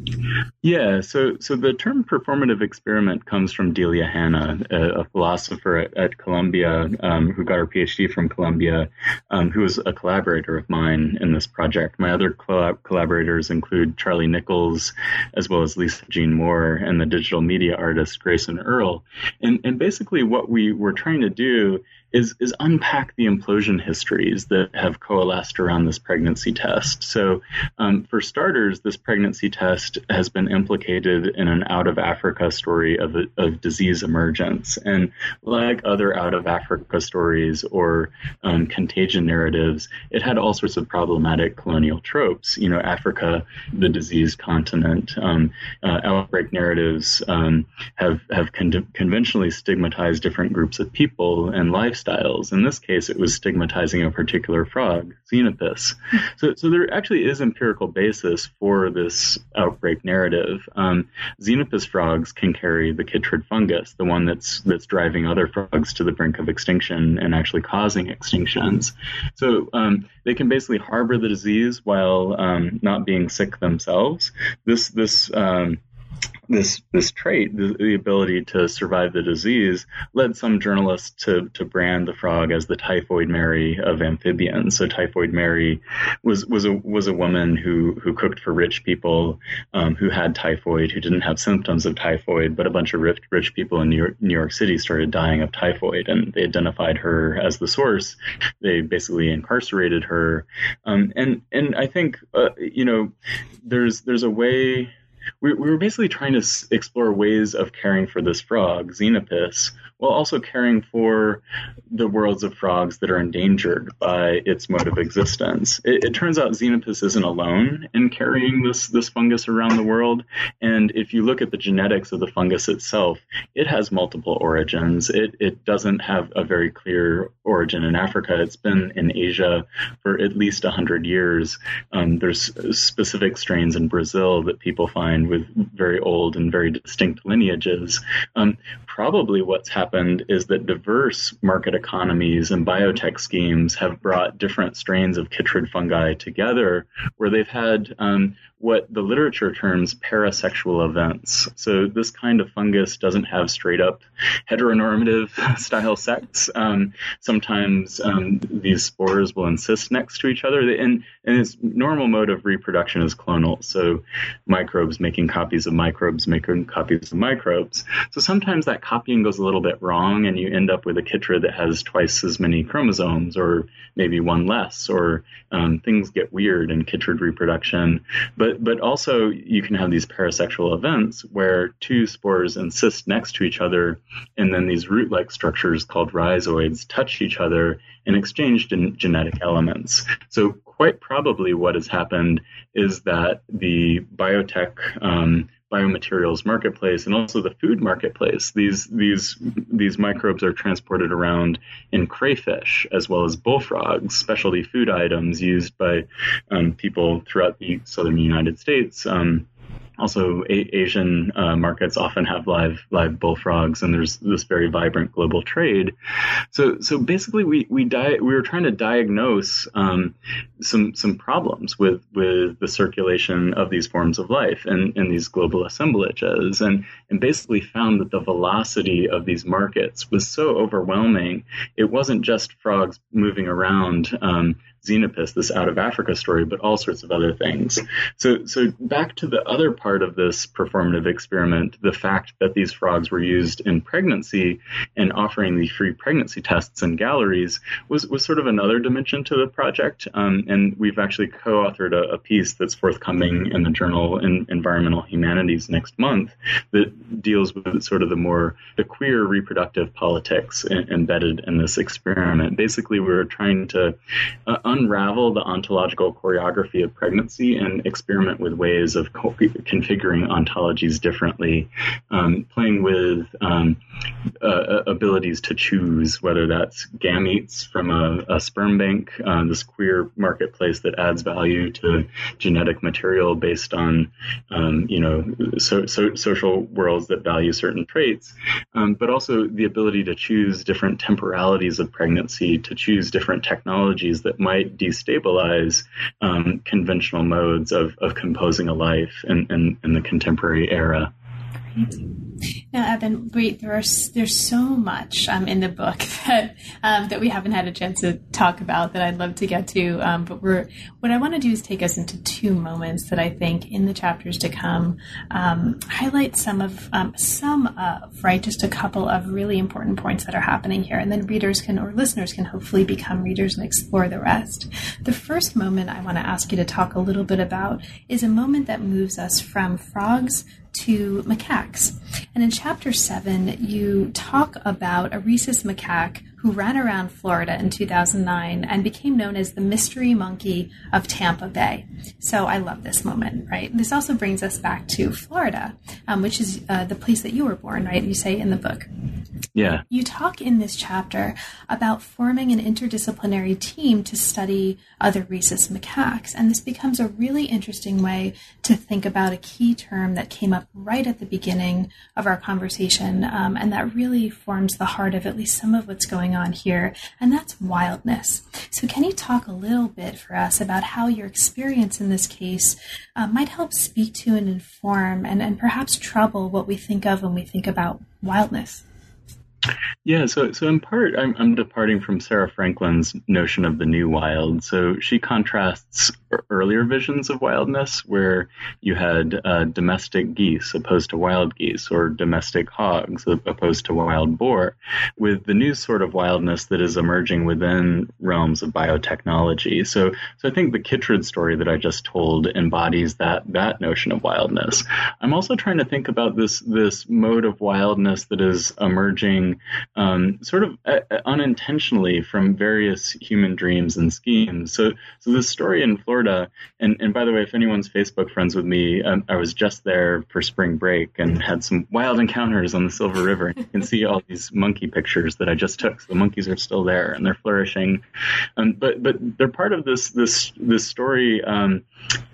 Yeah, so so the term performative experiment comes from Delia Hanna, a, a philosopher at, at Columbia um, who got her PhD from Columbia, um, who was a collaborator of mine in this project. My other collab- collaborators include Charlie Nichols, as well as Lisa Jean Moore, and the digital media artist Grayson Earl. And, and basically what we were trying to do is is unpack the implosion histories that have coalesced around this pregnancy test. So um, for starters, this pregnancy test has been implicated in an out-of-Africa story of, of disease emergence. And like other out-of-Africa stories or um, contagion narratives, it had all sorts of problematic colonial tropes. You know, Africa, the diseased continent, um, uh, outbreak narratives um, have, have con- conventionally stigmatized different groups of people and lifestyles. In this case, it was stigmatizing a particular frog, Xenopus. So, so there actually is empirical basis for this outbreak narrative. Um, Xenopus frogs can carry the chytrid fungus, the one that's that's driving other frogs to the brink of extinction and actually causing extinctions. So um, they can basically harbor the disease while um, not being sick themselves. This this um, This this trait, the, the ability to survive the disease, led some journalists to to brand the frog as the Typhoid Mary of amphibians. So Typhoid Mary was was a was a woman who who cooked for rich people um, who had typhoid, who didn't have symptoms of typhoid, but a bunch of rich rich people in New York, New York City started dying of typhoid, and they identified her as the source. They basically incarcerated her, um, and and I think uh, you know there's there's a way. We, we were basically trying to s- explore ways of caring for this frog, Xenopus, while also caring for the worlds of frogs that are endangered by its mode of existence. It, it turns out Xenopus isn't alone in carrying this, this fungus around the world. And if you look at the genetics of the fungus itself, it has multiple origins. It, it doesn't have a very clear origin in Africa. It's been in Asia for at least one hundred years. Um, there's specific strains in Brazil that people find with very old and very distinct lineages. Um, probably what's happened is that diverse market economies and biotech schemes have brought different strains of chytrid fungi together, where they've had um, what the literature terms parasexual events. So this kind of fungus doesn't have straight up heteronormative style sex. Um, sometimes um, these spores will insist next to each other, and, and its normal mode of reproduction is clonal. So microbes making copies of microbes making copies of microbes. So sometimes that copying goes a little bit wrong, and you end up with a chytrid that has twice as many chromosomes, or maybe one less, or um, things get weird in chytrid reproduction. But But also you can have these parasexual events where two spores insist next to each other, and then these root-like structures called rhizoids touch each other and exchange gen- genetic elements. So quite probably what has happened is that the biotech um, biomaterials marketplace and also the food marketplace, these these these microbes are transported around in crayfish as well as bullfrogs, specialty food items used by um, people throughout the southern United States. Um, Also, a- Asian uh, markets often have live live bullfrogs, and there's this very vibrant global trade. So, so basically, we we di- we were trying to diagnose um, some some problems with with the circulation of these forms of life and, and these global assemblages, and and basically found that the velocity of these markets was so overwhelming. It wasn't just frogs moving around Um, Xenopus, this out of Africa story, but all sorts of other things. So, so back to the other part of this performative experiment, the fact that these frogs were used in pregnancy and offering the free pregnancy tests in galleries was, was sort of another dimension to the project. Um, and we've actually co-authored a, a piece that's forthcoming in the journal in Environmental Humanities next month that deals with sort of the more, the queer reproductive politics in, embedded in this experiment. Basically, we were trying to uh, unravel the ontological choreography of pregnancy and experiment with ways of co- configuring ontologies differently, um, playing with um, uh, abilities to choose, whether that's gametes from a, a sperm bank, uh, this queer marketplace that adds value to genetic material based on, um, you know, so, so social worlds that value certain traits, um, but also the ability to choose different temporalities of pregnancy, to choose different technologies that might destabilize um, conventional modes of, of composing a life in, in, in the contemporary era. Great. Now, Eben, wait, there are, there's so much um, in the book that um, that we haven't had a chance to talk about that I'd love to get to. Um, but we're what I want to do is take us into two moments that I think in the chapters to come um, highlight some of um, some of right, just a couple of really important points that are happening here, and then readers can or listeners can hopefully become readers and explore the rest. The first moment I want to ask you to talk a little bit about is a moment that moves us from frogs to macaques. And in chapter seven, you talk about a rhesus macaque who ran around Florida in two thousand nine and became known as the mystery monkey of Tampa Bay. So I love this moment, right? This also brings us back to Florida, um, which is uh, the place that you were born, right? You say in the book. Yeah. You talk in this chapter about forming an interdisciplinary team to study other rhesus macaques. And this becomes a really interesting way to think about a key term that came up right at the beginning of our conversation. Um, and that really forms the heart of at least some of what's going on here. And that's wildness. So can you talk a little bit for us about how your experience in this case uh, might help speak to and inform and, and perhaps trouble what we think of when we think about wildness? Yeah, so so in part, I'm, I'm departing from Sarah Franklin's notion of the new wild. So she contrasts earlier visions of wildness, where you had uh, domestic geese opposed to wild geese, or domestic hogs opposed to wild boar, with the new sort of wildness that is emerging within realms of biotechnology. So, so I think the chytrid story that I just told embodies that that notion of wildness. I'm also trying to think about this this mode of wildness that is emerging flourishing um, sort of uh, unintentionally from various human dreams and schemes. So, so this story in Florida, and, and by the way, if anyone's Facebook friends with me, um, I was just there for spring break and had some wild encounters on the Silver River. You can see all these monkey pictures that I just took. So the monkeys are still there and they're flourishing. Um, but but they're part of this this this story um,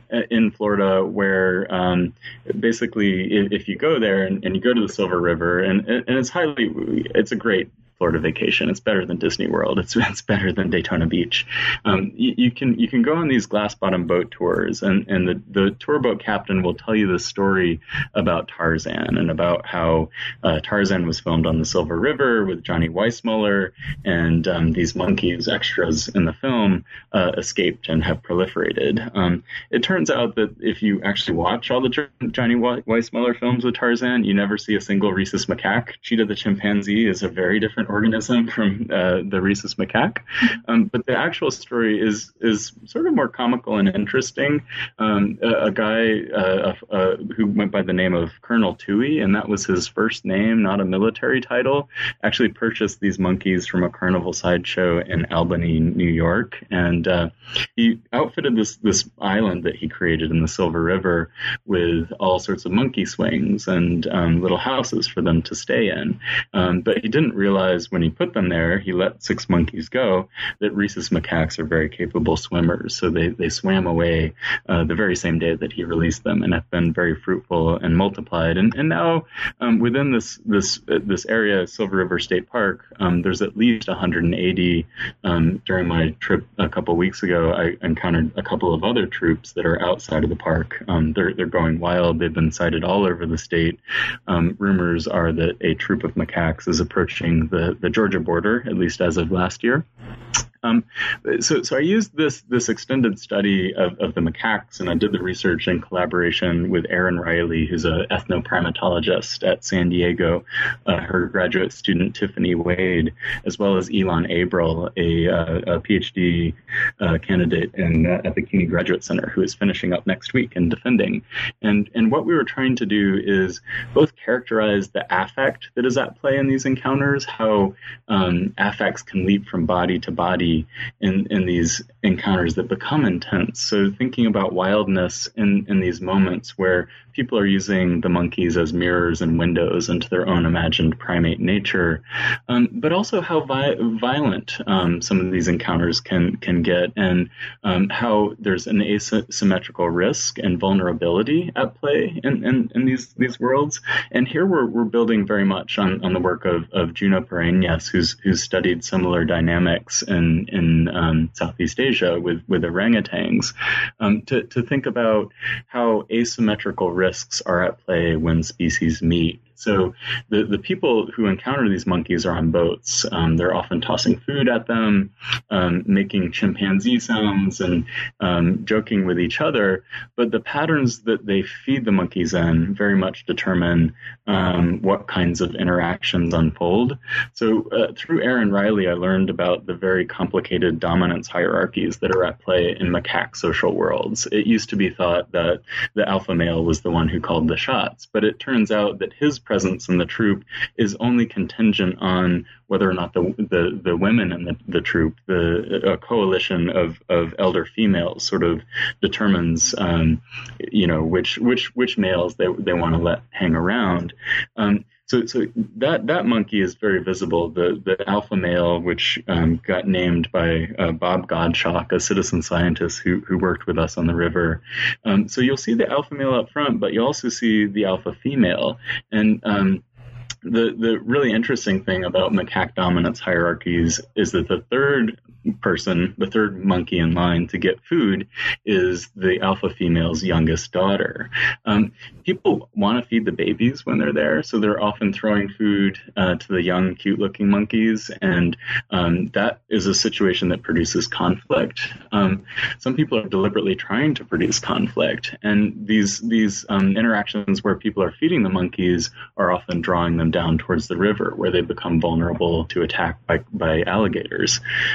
in Florida where um, basically if, if you go there and, and you go to the Silver River, and, and it's highly, it's a great Florida vacation. It's better than Disney World. It's it's better than Daytona Beach. Um, you, you can you can go on these glass bottom boat tours, and, and the, the tour boat captain will tell you the story about Tarzan and about how uh, Tarzan was filmed on the Silver River with Johnny Weissmuller, and um, these monkeys, extras in the film, uh, escaped and have proliferated. Um, it turns out that if you actually watch all the Johnny Weissmuller films with Tarzan, you never see a single rhesus macaque. Cheetah the chimpanzee is a very different organism from uh, the rhesus macaque, um, but the actual story is is sort of more comical and interesting. Um, a, a guy uh, uh, who went by the name of Colonel Toohey, and that was his first name, not a military title, actually purchased these monkeys from a carnival sideshow in Albany, New York, and uh, he outfitted this this island that he created in the Silver River with all sorts of monkey swings and um, little houses for them to stay in. Um, but he didn't realize when he put them there, he let six monkeys go, that rhesus macaques are very capable swimmers. So they, they swam away uh, the very same day that he released them, and have been very fruitful and multiplied. And, and now um, within this this uh, this area, Silver River State Park, um, there's at least one hundred eighty. Um, during my trip a couple weeks ago, I encountered a couple of other troops that are outside of the park. Um, they're they're going wild. They've been sighted all over the state. Um, rumors are that a troop of macaques is approaching the the Georgia border, at least as of last year. Um, so, so I used this this extended study of, of the macaques, and I did the research in collaboration with Erin Riley, who's an ethnoprimatologist at San Diego, uh, her graduate student Tiffany Wade, as well as Elon Abril, a, uh, a PhD uh, candidate in, uh, at the CUNY Graduate Center, who is finishing up next week and defending. And and what we were trying to do is both characterize the affect that is at play in these encounters, how um, affects can leap from body to body in, in these encounters that become intense. So thinking about wildness in, in these moments where people are using the monkeys as mirrors and windows into their own imagined primate nature, um, but also how vi- violent um, some of these encounters can can get, and um, how there's an asymmetrical risk and vulnerability at play in, in, in these these worlds. And here we're we're building very much on, on the work of, of Juno Pereñas, who's who's studied similar dynamics in in um, Southeast Asia with with orangutans, um, to to think about how asymmetrical risks are at play when species meet. So the, the people who encounter these monkeys are on boats. Um, they're often tossing food at them, um, making chimpanzee sounds, and um, joking with each other. But the patterns that they feed the monkeys in very much determine um, what kinds of interactions unfold. So uh, through Erin Riley, I learned about the very complicated dominance hierarchies that are at play in macaque social worlds. It used to be thought that the alpha male was the one who called the shots, but it turns out that his presence in the troop is only contingent on whether or not the the, the women in the, the troop, the a coalition of, of elder females, sort of determines, um, you know, which which which males they they want to let hang around. Um, So, so that that monkey is very visible. The the alpha male, which um, got named by uh, Bob Godshock, a citizen scientist who who worked with us on the river. Um, so you'll see the alpha male up front, but you also see the alpha female. And um, the the really interesting thing about macaque dominance hierarchies is that the third person, the third monkey in line to get food, is the alpha female's youngest daughter. Um, people want to feed the babies when they're there, so they're often throwing food uh, to the young, cute-looking monkeys, and um, that is a situation that produces conflict. Um, some people are deliberately trying to produce conflict, and these these um, interactions where people are feeding the monkeys are often drawing them down towards the river, where they become vulnerable to attack by, by alligators. Um,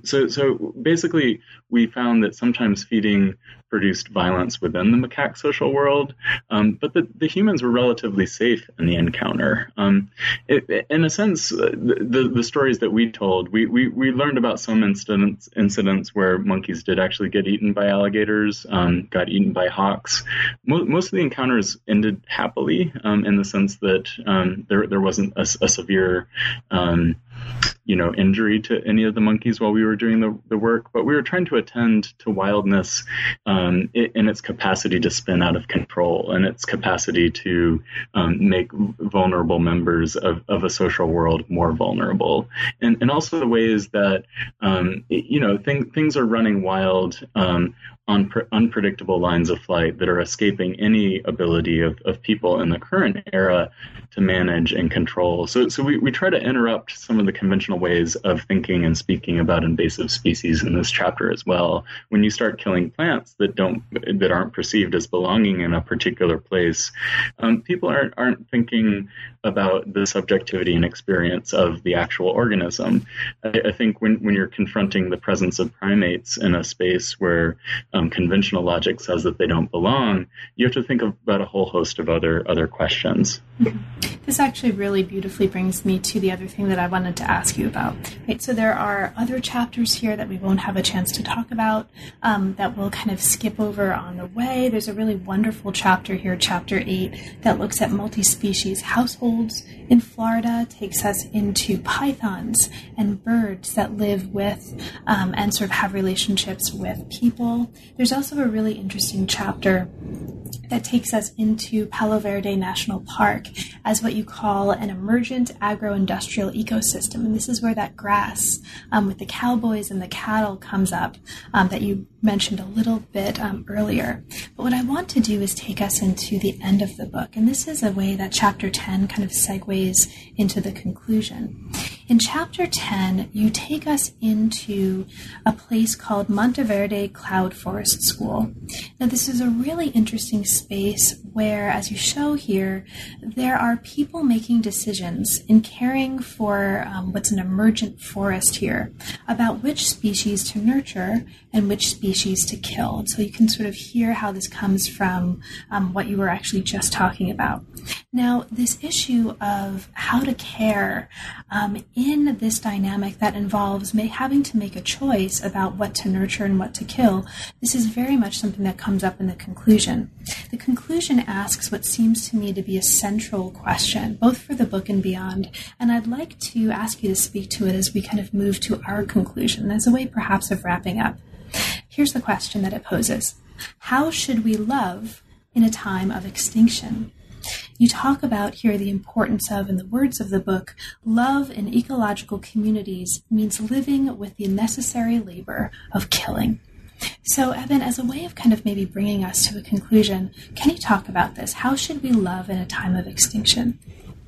so, so basically, we found that sometimes feeding produced violence within the macaque social world, um, but the, the humans were relatively safe in the encounter. Um, it, in a sense, the, the, the stories that we told, we, we, we learned about some incidents incidents where monkeys did actually get eaten by alligators, um, got eaten by hawks. Mo- most of the encounters ended happily, um, in the sense that um, there there wasn't a, a severe um, you know, injury to any of the monkeys while we were doing the, the work, but we were trying to attend to wildness um, in its capacity to spin out of control and its capacity to um, make vulnerable members of, of a social world more vulnerable. And, and also the ways that, um, you know, thing, things are running wild um, on pre- unpredictable lines of flight that are escaping any ability of, of people in the current era to manage and control. So, so we, we try to interrupt some of the conventional ways of thinking and speaking about invasive species in this chapter as well. When you start killing plants that don't that aren't perceived as belonging in a particular place, um, people aren't aren't thinking about the subjectivity and experience of the actual organism. I, I think when, when you're confronting the presence of primates in a space where um, conventional logic says that they don't belong, you have to think about a whole host of other other questions. This actually really beautifully brings me to the other thing that I wanted to ask you about. Right, so there are other chapters here that we won't have a chance to talk about, um, that we'll kind of skip over on the way. There's a really wonderful chapter here, chapter eight, that looks at multi-species households in Florida, takes us into pythons and birds that live with um, and sort of have relationships with people. There's also a really interesting chapter that takes us into Palo Verde National Park as what you call an emergent agro-industrial ecosystem. And this is where that grass um, with the cowboys and the cattle comes up um, that you mentioned a little bit um, earlier. But what I want to do is take us into the end of the book. And this is a way that chapter ten kind of segues into the conclusion. In chapter ten, you take us into a place called Monteverde Cloud Forest School. Now, this is a really interesting space where, as you show here, there are people making decisions in caring for um, what's an emergent forest here about which species to nurture and which species to kill. And so you can sort of hear how this comes from um, what you were actually just talking about. Now, this issue of how to care um, in this dynamic that involves may, having to make a choice about what to nurture and what to kill, this is very much something that comes up in the conclusion. The conclusion asks what seems to me to be a central question, both for the book and beyond, and I'd like to ask you to speak to it as we kind of move to our conclusion, as a way perhaps of wrapping up. Here's the question that it poses. How should we love in a time of extinction? You talk about here the importance of, in the words of the book, love in ecological communities means living with the necessary labor of killing. So, Eben, as a way of kind of maybe bringing us to a conclusion, can you talk about this? How should we love in a time of extinction?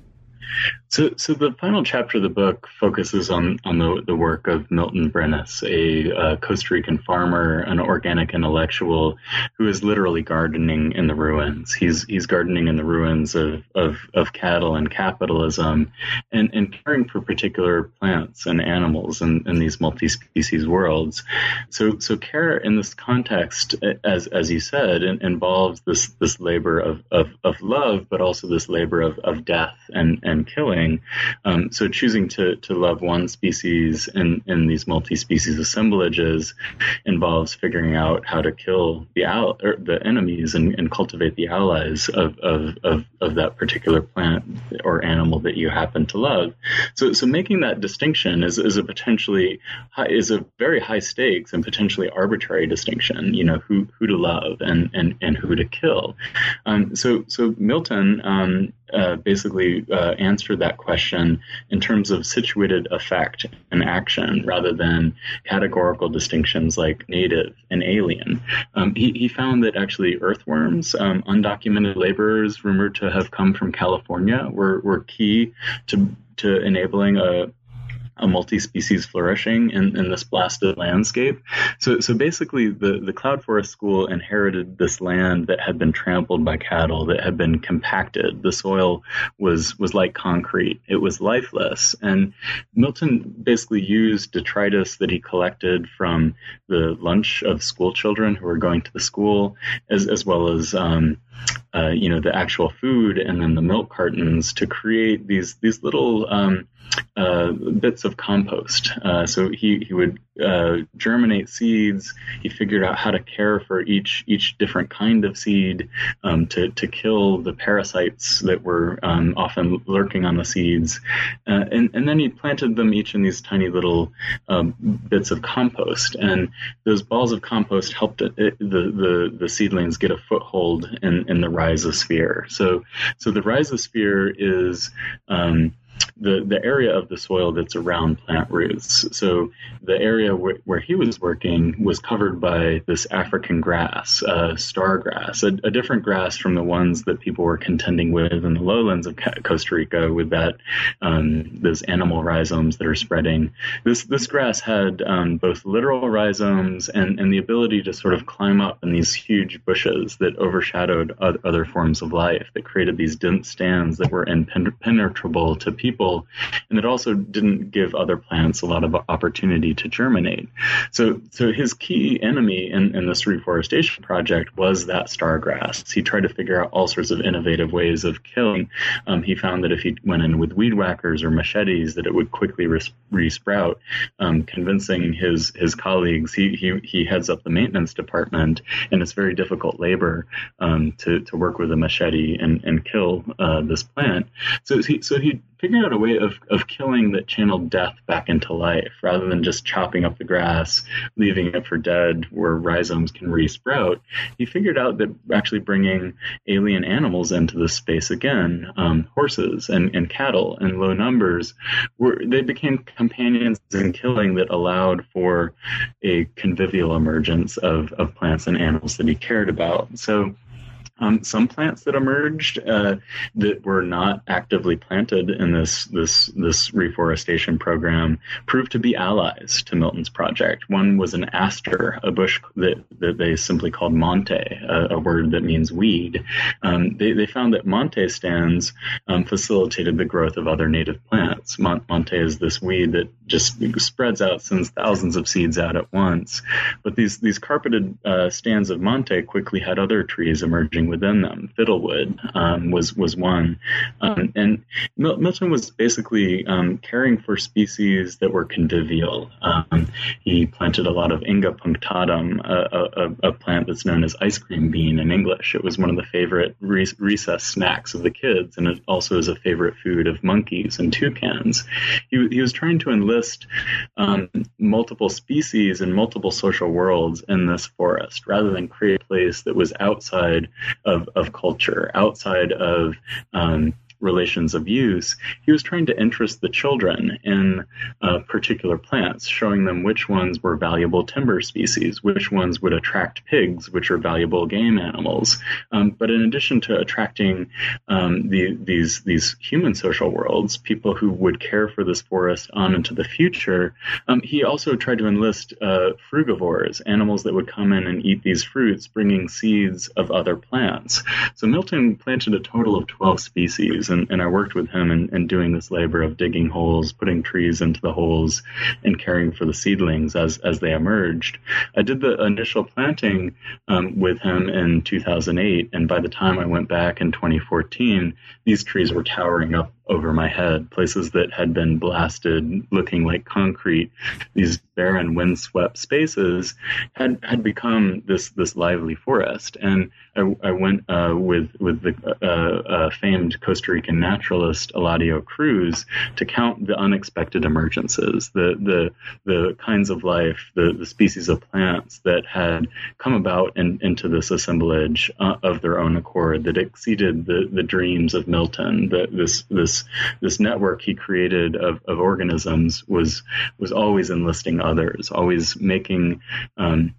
So, so the final chapter of the book focuses on, on the, the work of Milton Brenes, a, uh Costa Rican farmer, an organic intellectual who is literally gardening in the ruins. He's he's gardening in the ruins of, of, of cattle and capitalism, and, and caring for particular plants and animals in, in these multi-species worlds. So so care in this context, as as you said, involves this this labor of, of, of love, but also this labor of, of death and, and killing. Um, so choosing to, to love one species in, in these multi-species assemblages involves figuring out how to kill the al- or the enemies and, and cultivate the allies of, of, of, of that particular plant or animal that you happen to love. So so making that distinction is, is a potentially high, is a very high stakes and potentially arbitrary distinction. You know, who who to love and and, and who to kill. Um, so so Milton um, uh, basically uh, answered that question in terms of situated effect and action rather than categorical distinctions like native and alien. Um, he, he found that actually earthworms, um, undocumented laborers rumored to have come from California, were, were key to to enabling a a multi-species flourishing in, in this blasted landscape. So, so basically, the, the Cloud Forest School inherited this land that had been trampled by cattle, that had been compacted. The soil was was like concrete. It was lifeless. And Milton basically used detritus that he collected from the lunch of school children who were going to the school, as as well as um, uh, you know the actual food and then the milk cartons to create these these little um, uh, bits of compost. Uh, so he he would uh, germinate seeds. He figured out how to care for each each different kind of seed um, to to kill the parasites that were um, often lurking on the seeds, uh, and and then he planted them each in these tiny little um, bits of compost. And those balls of compost helped it, it, the the the seedlings get a foothold in in the rhizosphere. So so the rhizosphere is um, the, the area of the soil that's around plant roots. So the area where, where he was working was covered by this African grass, uh, star grass, a, a different grass from the ones that people were contending with in the lowlands of Costa Rica with that um, those animal rhizomes that are spreading. This this grass had um, both literal rhizomes and, and the ability to sort of climb up in these huge bushes that overshadowed other forms of life, that created these dense stands that were impenetrable to people, and it also didn't give other plants a lot of opportunity to germinate. So so his key enemy in, in this reforestation project was that stargrass. He tried to figure out all sorts of innovative ways of killing. Um, he found that if he went in with weed whackers or machetes, that it would quickly res- resprout, um, convincing his his colleagues. He, he he heads up the maintenance department, and it's very difficult labor um, to, to work with a machete and, and kill uh, this plant. So he so he figured out a way of, of killing that channeled death back into life, rather than just chopping up the grass, leaving it for dead where rhizomes can resprout. He figured out that actually bringing alien animals into this space again, um, horses and, and cattle in low numbers, were they became companions in killing that allowed for a convivial emergence of, of plants and animals that he cared about. So Um, some plants that emerged uh, that were not actively planted in this this this reforestation program proved to be allies to Milton's project. One was an aster, a bush that, that they simply called monte, a, a word that means weed. Um, they, they found that monte stands um, facilitated the growth of other native plants. Mon- monte is this weed that just spreads out, sends thousands of seeds out at once. But these, these carpeted uh, stands of monte quickly had other trees emerging within them. Fiddlewood um, was was one, um, and Mil- Milton was basically um, caring for species that were convivial. Um, he planted a lot of Inga punctatum, a, a, a plant that's known as ice cream bean in English. It was one of the favorite re- recess snacks of the kids, and it also is a favorite food of monkeys and toucans. He, he was trying to enlist um, multiple species and multiple social worlds in this forest, rather than create a place that was outside Of, of culture, outside of um, relations of use. He was trying to interest the children in uh, particular plants, showing them which ones were valuable timber species, which ones would attract pigs, which are valuable game animals. Um, but in addition to attracting um, the, these these human social worlds, people who would care for this forest on into the future, um, he also tried to enlist uh, frugivores, animals that would come in and eat these fruits, bringing seeds of other plants. So Milton planted a total of twelve species. And, and I worked with him in, in doing this labor of digging holes, putting trees into the holes, and caring for the seedlings as, as they emerged. I did the initial planting um, with him in two thousand eight, and by the time I went back in twenty fourteen, these trees were towering up over my head, places that had been blasted, looking like concrete. These barren, windswept spaces had, had become this this lively forest. And I, I went uh, with with the uh, uh, famed Costa Rican naturalist Eladio Cruz to count the unexpected emergences, the the the kinds of life, the, the species of plants that had come about in, into this assemblage uh, of their own accord that exceeded the, the dreams of Milton. The, this this this network he created of, of organisms was was always enlisting others, always making um,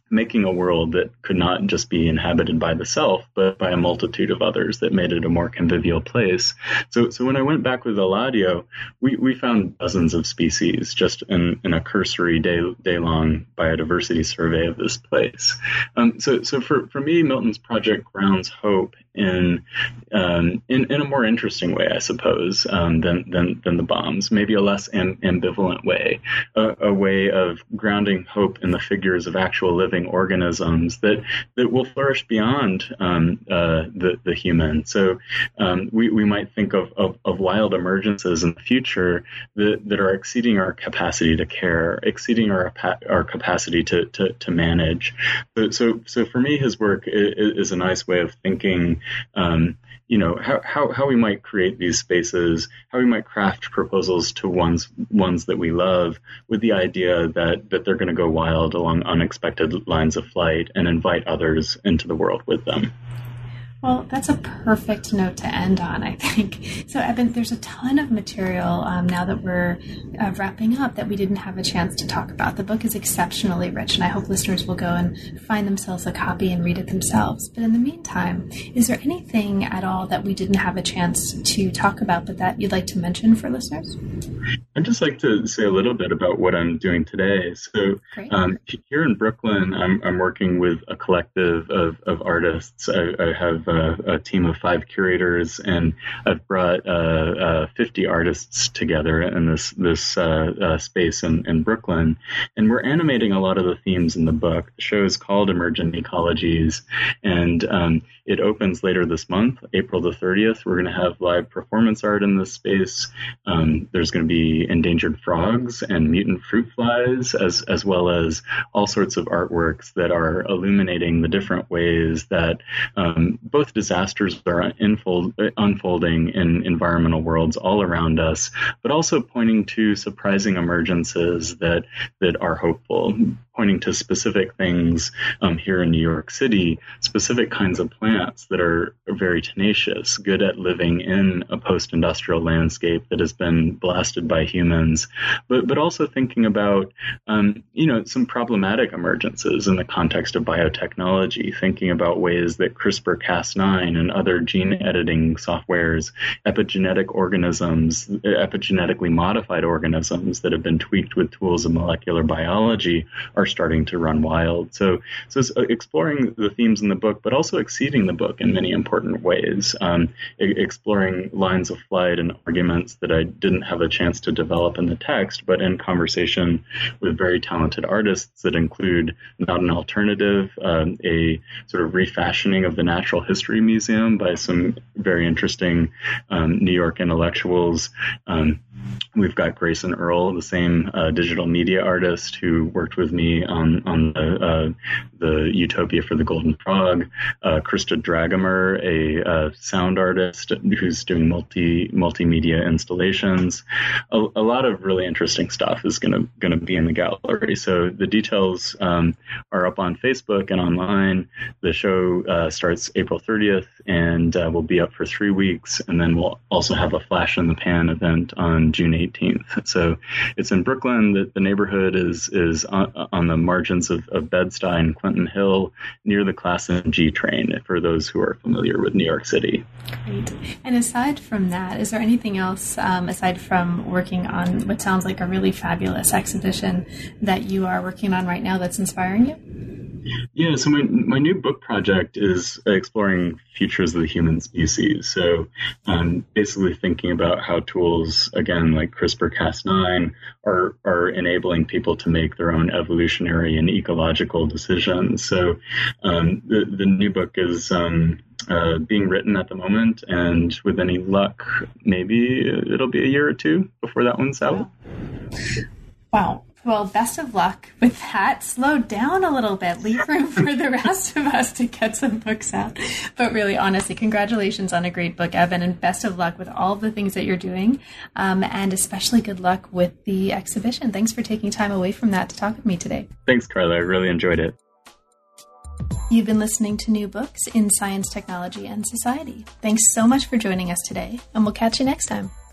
making a world that could not just be inhabited by the self, but by a multitude of others that made it a more convivial place. So, so when I went back with Eladio, we, we found dozens of species just in, in a cursory day, day-long biodiversity survey of this place. Um, so, so for, for me, Milton's project grounds hope in, um, in, in a more interesting way, I suppose, um, than, than, than the bombs, maybe a less am- ambivalent way, a, a way of grounding hope in the figures of actual living organisms that, that will flourish beyond um, uh, the, the human. So um, we, we might think of, of, of wild emergences in the future that, that are exceeding our capacity to care, exceeding our our capacity to, to, to manage. So, so so for me, his work is, is a nice way of thinking um, you know, how, how, how we might create these spaces, how we might craft proposals to ones ones that we love with the idea that, that they're going to go wild along unexpected lines of flight and invite others into the world with them. Well, that's a perfect note to end on, I think. So, Eben, there's a ton of material um, now that we're uh, wrapping up that we didn't have a chance to talk about. The book is exceptionally rich, and I hope listeners will go and find themselves a copy and read it themselves. But in the meantime, is there anything at all that we didn't have a chance to talk about, but that you'd like to mention for listeners? I'd just like to say a little bit about what I'm doing today. So um, here in Brooklyn, I'm, I'm working with a collective of, of artists. I, I have a, a team of five curators, and I've brought uh, uh, fifty artists together in this this uh, uh, space in, in Brooklyn. And we're animating a lot of the themes in the book. The show is called Emergent Ecologies, and um, it opens later this month, April the thirtieth. We're going to have live performance art in this space. Um, there's going to be endangered frogs and mutant fruit flies, as as well as all sorts of artworks that are illuminating the different ways that um, both disasters are unfold, unfolding in environmental worlds all around us, but also pointing to surprising emergences that that are hopeful, pointing to specific things um, here in New York City, specific kinds of plants that are very tenacious, good at living in a post-industrial landscape that has been blasted by humans, but but also thinking about, um, you know, some problematic emergences in the context of biotechnology, thinking about ways that CRISPR Cas nine and other gene editing softwares, epigenetic organisms, epigenetically modified organisms that have been tweaked with tools of molecular biology are starting to run wild. So, so it's exploring the themes in the book, but also exceeding the book in many important ways, um, exploring lines of flight and arguments that I didn't have a chance to develop in the text, but in conversation with very talented artists that include Not an Alternative, um, a sort of refashioning of the Natural History Museum by some very interesting um, New York intellectuals. Um, We've got Grayson Earl, the same uh, digital media artist who worked with me on on the, uh, the Utopia for the Golden Frog. Uh, Krista Dragamer, a uh, sound artist who's doing multi multimedia installations. A, a lot of really interesting stuff is going to going to be in the gallery. So the details um, are up on Facebook and online. The show uh, starts April thirtieth and uh, will be up for three weeks, and then we'll also have a flash in the pan event on June eighteenth. So it's in Brooklyn. The, the neighborhood is is on, on the margins of, of Bed-Stuy and Clinton Hill, near the Class M G train, for those who are familiar with New York City. Great. And aside from that, is there anything else, um, aside from working on what sounds like a really fabulous exhibition, that you are working on right now that's inspiring you? Yeah, so my my new book project is exploring futures of the human species. So um, basically thinking about how tools, again, like CRISPR Cas nine, are, are enabling people to make their own evolutionary and ecological decisions. So um, the, the new book is um, uh, being written at the moment, and with any luck, maybe it'll be a year or two before that one's out. Wow. Well, best of luck with that. Slow down a little bit. Leave room for the rest of us to get some books out. But really, honestly, congratulations on a great book, Eben, and best of luck with all the things that you're doing, um, and especially good luck with the exhibition. Thanks for taking time away from that to talk with me today. Thanks, Carla. I really enjoyed it. You've been listening to New Books in Science, Technology, and Society. Thanks so much for joining us today, and we'll catch you next time.